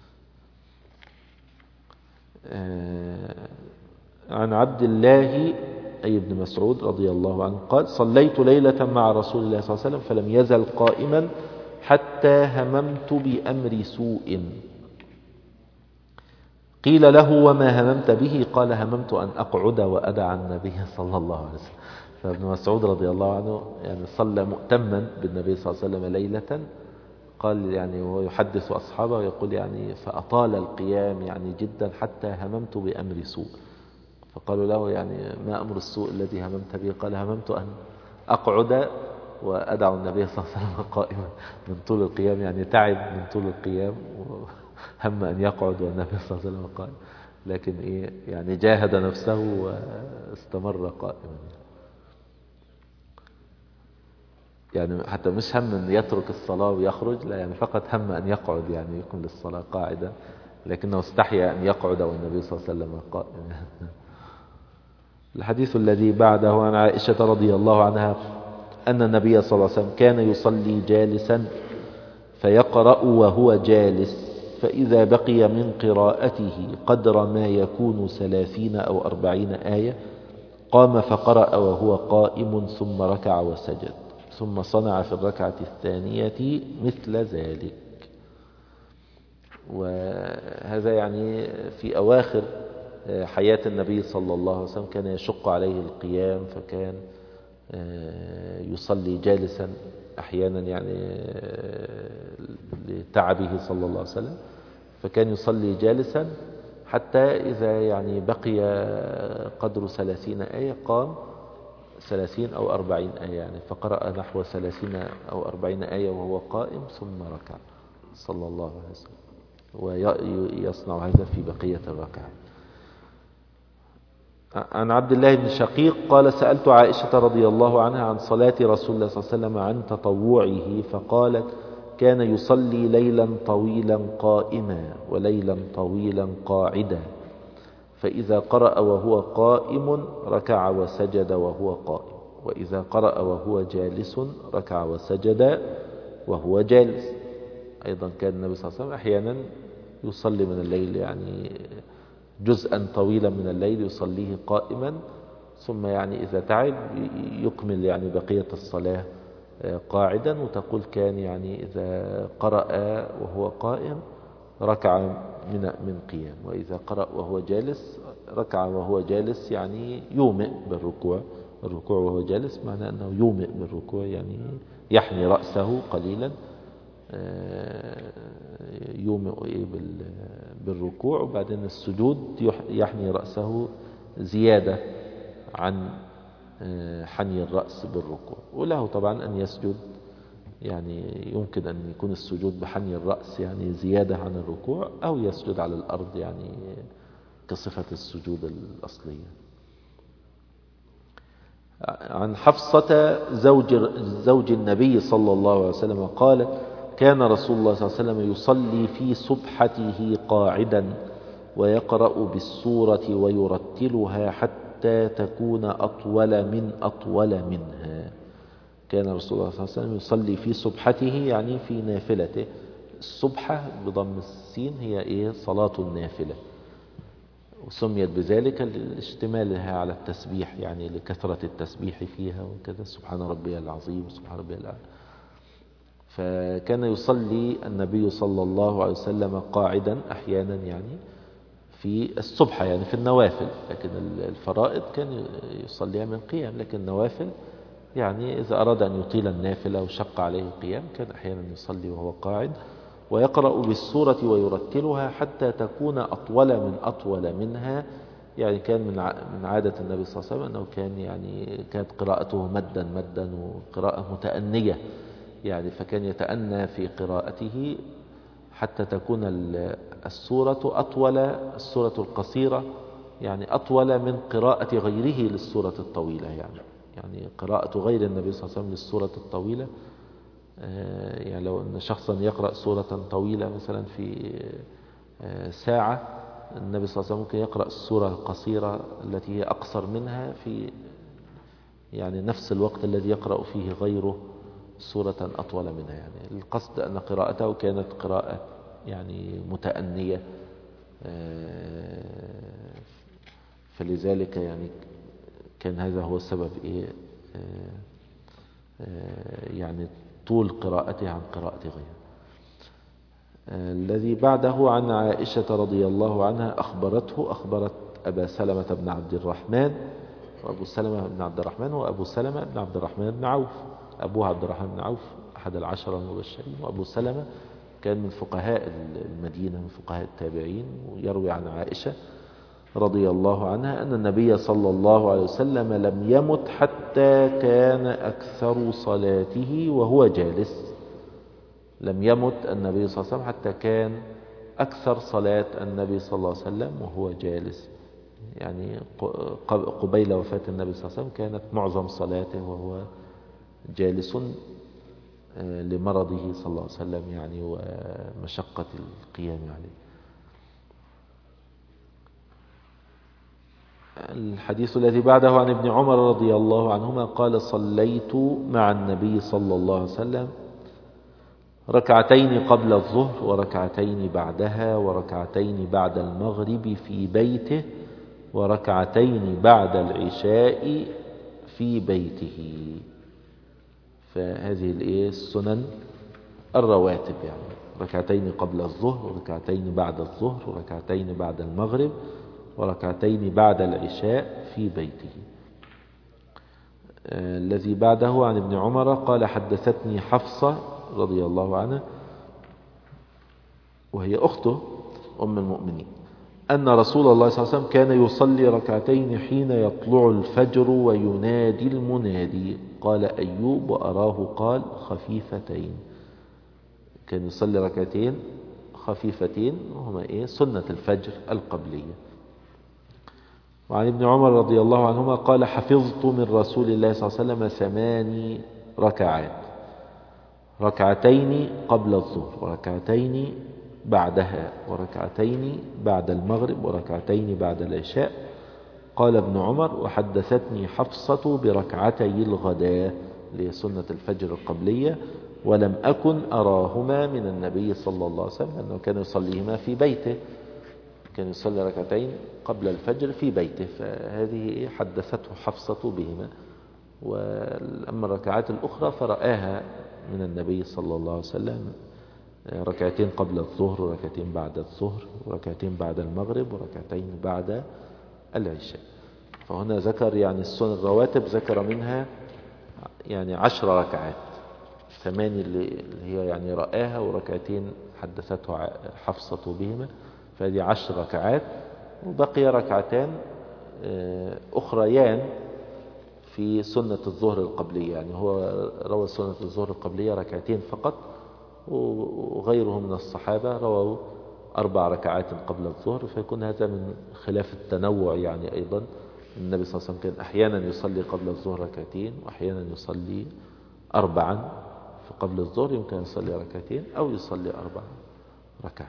عن عبد الله أي ابن مسعود رضي الله عنه قال صليت ليلة مع رسول الله صلى الله عليه وسلم فلم يزل قائما حتى هممت بأمر سوء. قيل له وما هممت به؟ قال هممت أن أقعد وأدع النبي صلى الله عليه وسلم. فابن مسعود رضي الله عنه يعني صلى مؤتما بالنبي صلى الله عليه وسلم ليلة، قال يعني وهو يحدث أصحابه ويقول يعني فأطال القيام يعني جدا حتى هممت بأمر سوء. فقالوا له يعني ما أمر السوء الذي هممت به؟ قال هممت أن أقعد وأدع النبي صلى الله عليه وسلم قائما من طول القيام، يعني تعب من طول القيام وهم أن يقعد والنبي صلى الله عليه وسلم قائم، لكن يعني جاهد نفسه واستمر قائما. يعني حتى مش هم أن يترك الصلاة ويخرج، لا، يعني فقط هم أن يقعد يعني يكون للصلاة قاعدة، لكنه استحيا أن يقعد والنبي صلى الله عليه وسلم قائم. الحديث الذي بعده عن عائشة رضي الله عنها أن النبي صلى الله عليه وسلم كان يصلي جالسا فيقرأ وهو جالس، فإذا بقي من قراءته قدر ما يكون 30 أو 40 آية قام فقرأ وهو قائم ثم ركع وسجد، ثم صنع في الركعة الثانية مثل ذلك. وهذا يعني في أواخر حياة النبي صلى الله عليه وسلم كان يشق عليه القيام، فكان يصلي جالسا أحيانا يعني لتعبه صلى الله عليه وسلم، فكان يصلي جالسا حتى إذا يعني بقي قدر 30 آية قام 30 أو 40 آية يعني، فقرأ نحو 30 أو 40 آية وهو قائم ثم ركع صلى الله عليه وسلم، ويصنع هذا في بقية الركعة. عن عبد الله بن شقيق قال سألت عائشة رضي الله عنها عن صلاة رسول الله صلى الله عليه وسلم عن تطوعه، فقالت كان يصلي ليلا طويلا قائما وليلا طويلا قاعدا، فإذا قرأ وهو قائم ركع وسجد وهو قائم، وإذا قرأ وهو جالس ركع وسجد وهو جالس. أيضا كان النبي صلى الله عليه وسلم أحيانا يصلي من الليل يعني جزءا طويلا من الليل يصليه قائما، ثم يعني إذا تعب يكمل يعني بقية الصلاة قاعدا. وتقول كان يعني إذا قرأ وهو قائم ركع من قيام، وإذا قرأ وهو جالس ركع وهو جالس، يعني يومئ بالركوع. الركوع وهو جالس معناه أنه يومئ بالركوع، يعني يحني رأسه قليلا، يومئ بالركوع، وبعدين السجود يحني رأسه زيادة عن حني الرأس بالركوع. وله طبعا أن يسجد، يعني يمكن أن يكون السجود بحني الرأس يعني زيادة عن الركوع، أو يسجد على الأرض يعني كصفة السجود الأصلية. عن حفصة زوج النبي صلى الله عليه وسلم قالت كان رسول الله صلى الله عليه وسلم يصلي في سبحته قاعدا ويقرأ بالسورة ويرتلها حتى تكون أطول منها. كان رسول الله صلى الله عليه وسلم يصلي في سبحته يعني في نافلته. السبحة بضم السين هي صلاة النافلة، وسميت بذلك لاشتمالها على التسبيح، يعني لكثرة التسبيح فيها وكذا، سبحان ربي العظيم سبحان ربي الأعلى. فكان يصلي النبي صلى الله عليه وسلم قاعدا أحيانا يعني في السبحة يعني في النوافل، لكن الفرائض كان يصليها من قيام، لكن النوافل يعني إذا أراد أن يطيل النافلة وشق عليه القيام كان أحيانا يصلي وهو قاعد، ويقرأ بالسورة ويرتلها حتى تكون أطول منها. يعني كان من عادة النبي صلى الله عليه وسلم أنه كانت قراءته مدا وقراءة متأنية، يعني فكان يتأنى في قراءته حتى تكون السورة القصيرة يعني أطول من قراءة غيره للسورة الطويلة. يعني قراءة غير النبي صلى الله عليه وسلم للسورة الطويلة، يعني لو أن شخصا يقرأ سورة طويلة مثلا في ساعة، النبي صلى الله عليه وسلم ممكن يقرأ السورة القصيرة التي هي أقصر منها في يعني نفس الوقت الذي يقرأ فيه غيره سورة أطول منها. يعني القصد أن قراءته كانت قراءة يعني متأنية، فلذلك يعني كان هذا هو السبب يعني طول قراءته عن قراءة غيره. الذي بعده عن عائشة رضي الله عنها أخبرت أبا سلمة بن عبد الرحمن، وأبو سلمة بن عبد الرحمن وأبو سلمة بن عبد الرحمن بن عوف. أبوها عبد الرحمن بن عوف أحد العشرة المبشرين، وأبو سلمة كان من فقهاء المدينة من فقهاء التابعين، ويروي عن عائشة رضي الله عنها أن النبي صلى الله عليه وسلم لم يمت حتى كان أكثر صلاته وهو جالس. لم يمت النبي صلى الله عليه وسلم حتى كان أكثر صلاة النبي صلى الله عليه وسلم وهو جالس، يعني قبيل وفاة النبي صلى الله عليه وسلم كانت معظم صلاته وهو جالس لمرضه صلى الله عليه وسلم يعني ومشقة القيام عليه. الحديث الذي بعده عن ابن عمر رضي الله عنهما قال صليت مع النبي صلى الله عليه وسلم ركعتين قبل الظهر وركعتين بعدها وركعتين بعد المغرب في بيته وركعتين بعد العشاء في بيته. فهذه السنن الرواتب، يعني ركعتين قبل الظهر وركعتين بعد الظهر وركعتين بعد المغرب وركعتين بعد العشاء في بيته. الذي بعده عن ابن عمر قال حدثتني حفصة رضي الله عنها وهي أخته أم المؤمنين أن رسول الله صلى الله عليه وسلم كان يصلي ركعتين حين يطلع الفجر وينادي المنادي. قال أيوب وأراه قال خفيفتين. كان يصلي ركعتين خفيفتين وهما سنة الفجر القبلية. وعن ابن عمر رضي الله عنهما قال حفظت من رسول الله صلى الله عليه وسلم 8 ركعات، ركعتين قبل الظهر وركعتين بعدها وركعتين بعد المغرب وركعتين بعد العشاء. قال ابن عمر وحدثتني حفصة بركعتي الغداء لسنة الفجر القبلية ولم أكن أراهما من النبي صلى الله عليه وسلم أنه كان يصليهما في بيته، كان يصلي ركعتين قبل الفجر في بيته، فهذه حدثته حفصة بهما. وأما الركعات الأخرى فرآها من النبي صلى الله عليه وسلم، ركعتين قبل الظهر وركعتين بعد الظهر وركعتين بعد المغرب وركعتين بعد العشاء. فهنا ذكر السنن الرواتب، ذكر منها 10 ركعات، 8 اللي هي رآها وركعتين حدثته حفصة بهما، فهذه 10 ركعات. وبقي ركعتان أخريان في سنة الظهر القبلية، هو روى سنة الظهر القبلية ركعتين فقط، وغيره من الصحابة رووا 4 ركعات قبل الظهر، فيكون هذا من خلاف التنوع. أيضا النبي صلى الله عليه وسلم كان أحيانا يصلي قبل الظهر ركعتين وأحيانا يصلي 4 فقبل الظهر يمكن يصلي ركعتين أو يصلي 4 ركعات.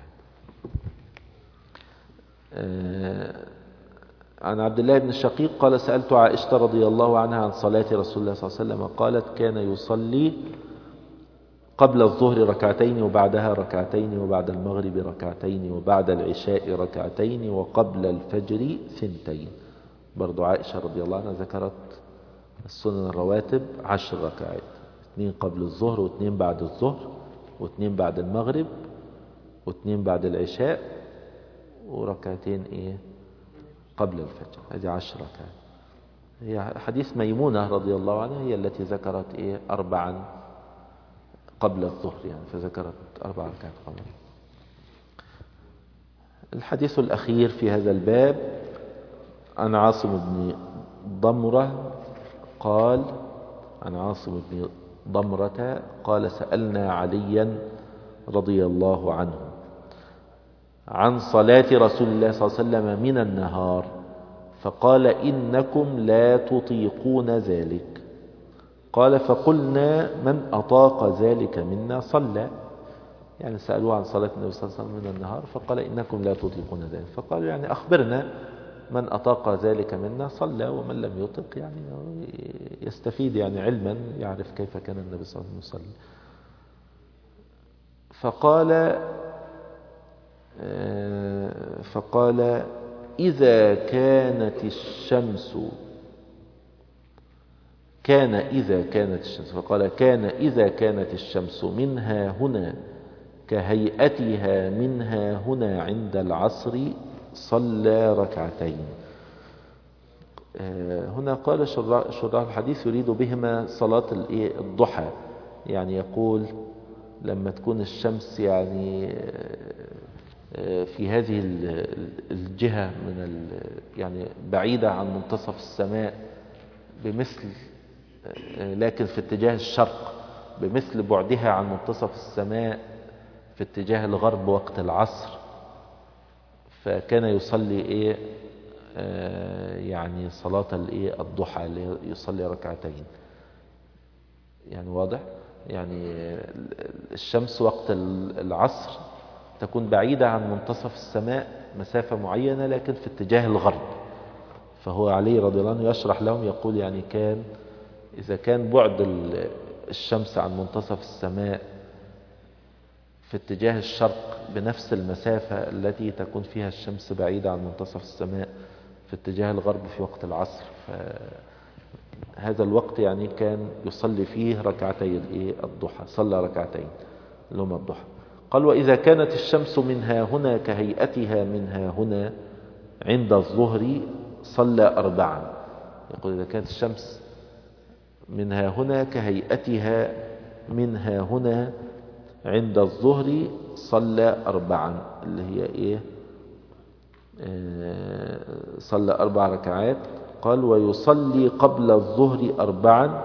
عن عبد الله بن الشقيق قال سألت عائشة رضي الله عنها عن صلاة رسول الله صلى الله عليه وسلم، قالت كان يصلي قبل الظهر ركعتين وبعدها ركعتين وبعد المغرب ركعتين وبعد العشاء ركعتين وقبل الفجر 2. برضو عائشة رضي الله عنها ذكرت السنن الرواتب 10 ركعات، 2 قبل الظهر و2 بعد الظهر و2 بعد المغرب و2 بعد العشاء وركعتين قبل الفجر. هذه 10 ركعات. هي حديث ميمونة رضي الله عنها هي التي ذكرت 4 قبل الظهر، فذكرت 4 ركعات قبل. الحديث الأخير في هذا الباب عن عاصم بن ضمرة قال عن عاصم بن ضمرة قال سألنا عليا رضي الله عنه عن صلاة رسول الله صلى الله عليه وسلم من النهار، فقال إنكم لا تطيقون ذلك. قال فقلنا من أطاق ذلك منا صلى، سألوه عن صلاة النبي صلى الله عليه وسلم من النهار، فقال إنكم لا تطيقون ذلك. فقالوا أخبرنا من أطاق ذلك منا صلى، ومن لم يطق يستفيد علما، يعرف كيف كان النبي صلى الله عليه وسلم يصلي. فقال إذا كانت الشمس فقال كان إذا كانت الشمس منها هنا كهيئتها منها هنا عند العصر صلى ركعتين. هنا قال شراح الحديث يريد بهما صلاة الضحى، يقول لما تكون الشمس في هذه الجهة من بعيدة عن منتصف السماء بمثل، لكن في اتجاه الشرق بمثل بعدها عن منتصف السماء في اتجاه الغرب وقت العصر، فكان يصلي صلاة الضحى اللي يصلي ركعتين. واضح الشمس وقت العصر تكون بعيدة عن منتصف السماء مسافة معينة لكن في اتجاه الغرب، فهو علي رضي الله عنه يشرح لهم يقول كان إذا كان بعد الشمس عن منتصف السماء في اتجاه الشرق بنفس المسافة التي تكون فيها الشمس بعيدة عن منتصف السماء في اتجاه الغرب في وقت العصر، فهذا الوقت كان يصلي فيه ركعتي الضحى، صلى ركعتين اللي هما الضحى. قال وإذا كانت الشمس منها هنا كهيئتها منها هنا عند الظهر صلى 4. يقول إذا كانت الشمس منها هنا كهيئتها منها هنا عند الظهر صلى 4، اللي هي صلى 4 ركعات. قال ويصلي قبل الظهر 4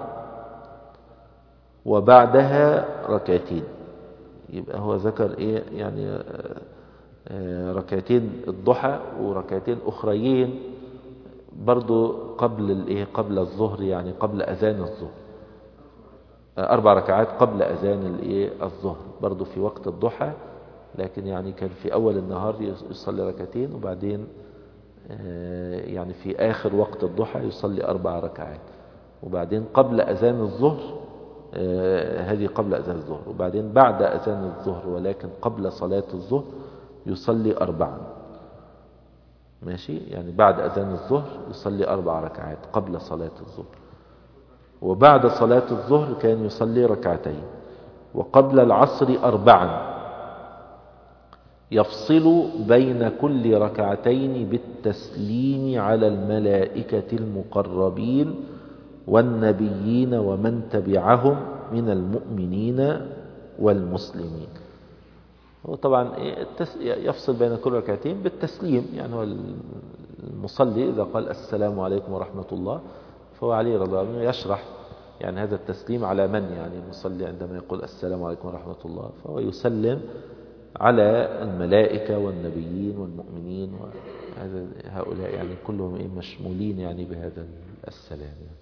وبعدها 2 ركعات. يبقى هو ذكر ايه يعني ركعتين الضحى وركعتين اخريين برضو قبل الايه قبل الظهر، يعني قبل اذان الظهر. 4 ركعات قبل اذان الايه الظهر برضو في وقت الضحى، لكن يعني كان في اول النهار يصلي 2 وبعدين يعني في اخر وقت الضحى يصلي 4 ركعات، وبعدين قبل اذان الظهر هذه قبل أذان الظهر، وبعدين بعد أذان الظهر ولكن قبل صلاة الظهر يصلي 4. ماشي، يعني بعد أذان الظهر يصلي 4 ركعات قبل صلاة الظهر، وبعد صلاة الظهر كان يصلي 2 وقبل العصر 4 يفصل بين كل 2 بالتسليم على الملائكة المقربين والنبيين ومن تبعهم من المؤمنين والمسلمين. وطبعا يفصل بين كل 2 بالتسليم، يعني هو المصلي إذا قال السلام عليكم ورحمة الله فهو عليه رضي الله عنه يشرح يعني هذا التسليم على من، يعني المصلي عندما يقول السلام عليكم ورحمة الله فهو يسلم على الملائكة والنبيين والمؤمنين، هؤلاء يعني كلهم مشمولين يعني بهذا السلام يعني.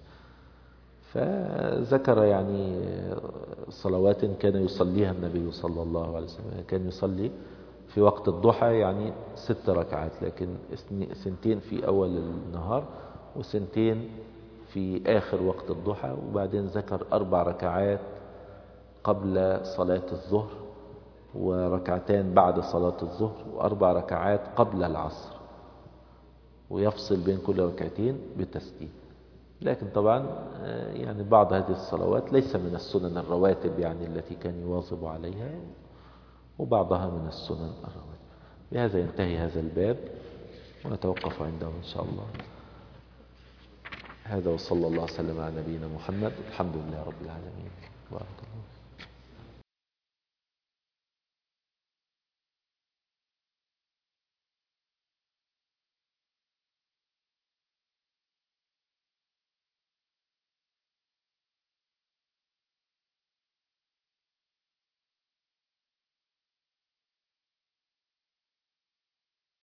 فذكر يعني صلوات كان يصليها النبي صلى الله عليه وسلم. كان يصلي في وقت الضحى يعني 6 ركعات، لكن 2 في أول النهار و2 في آخر وقت الضحى، وبعدين ذكر 4 ركعات قبل صلاة الظهر و2 بعد صلاة الظهر و4 ركعات قبل العصر، ويفصل بين كل 2 بتسليم. لكن طبعا يعني بعض هذه الصلوات ليس من السنن الرواتب يعني التي كان يواظب عليها، وبعضها من السنن الرواتب. بهذا ينتهي هذا الباب ونتوقف عنده إن شاء الله. هذا وصلى الله وسلم على نبينا محمد، الحمد لله رب العالمين. بارك الله.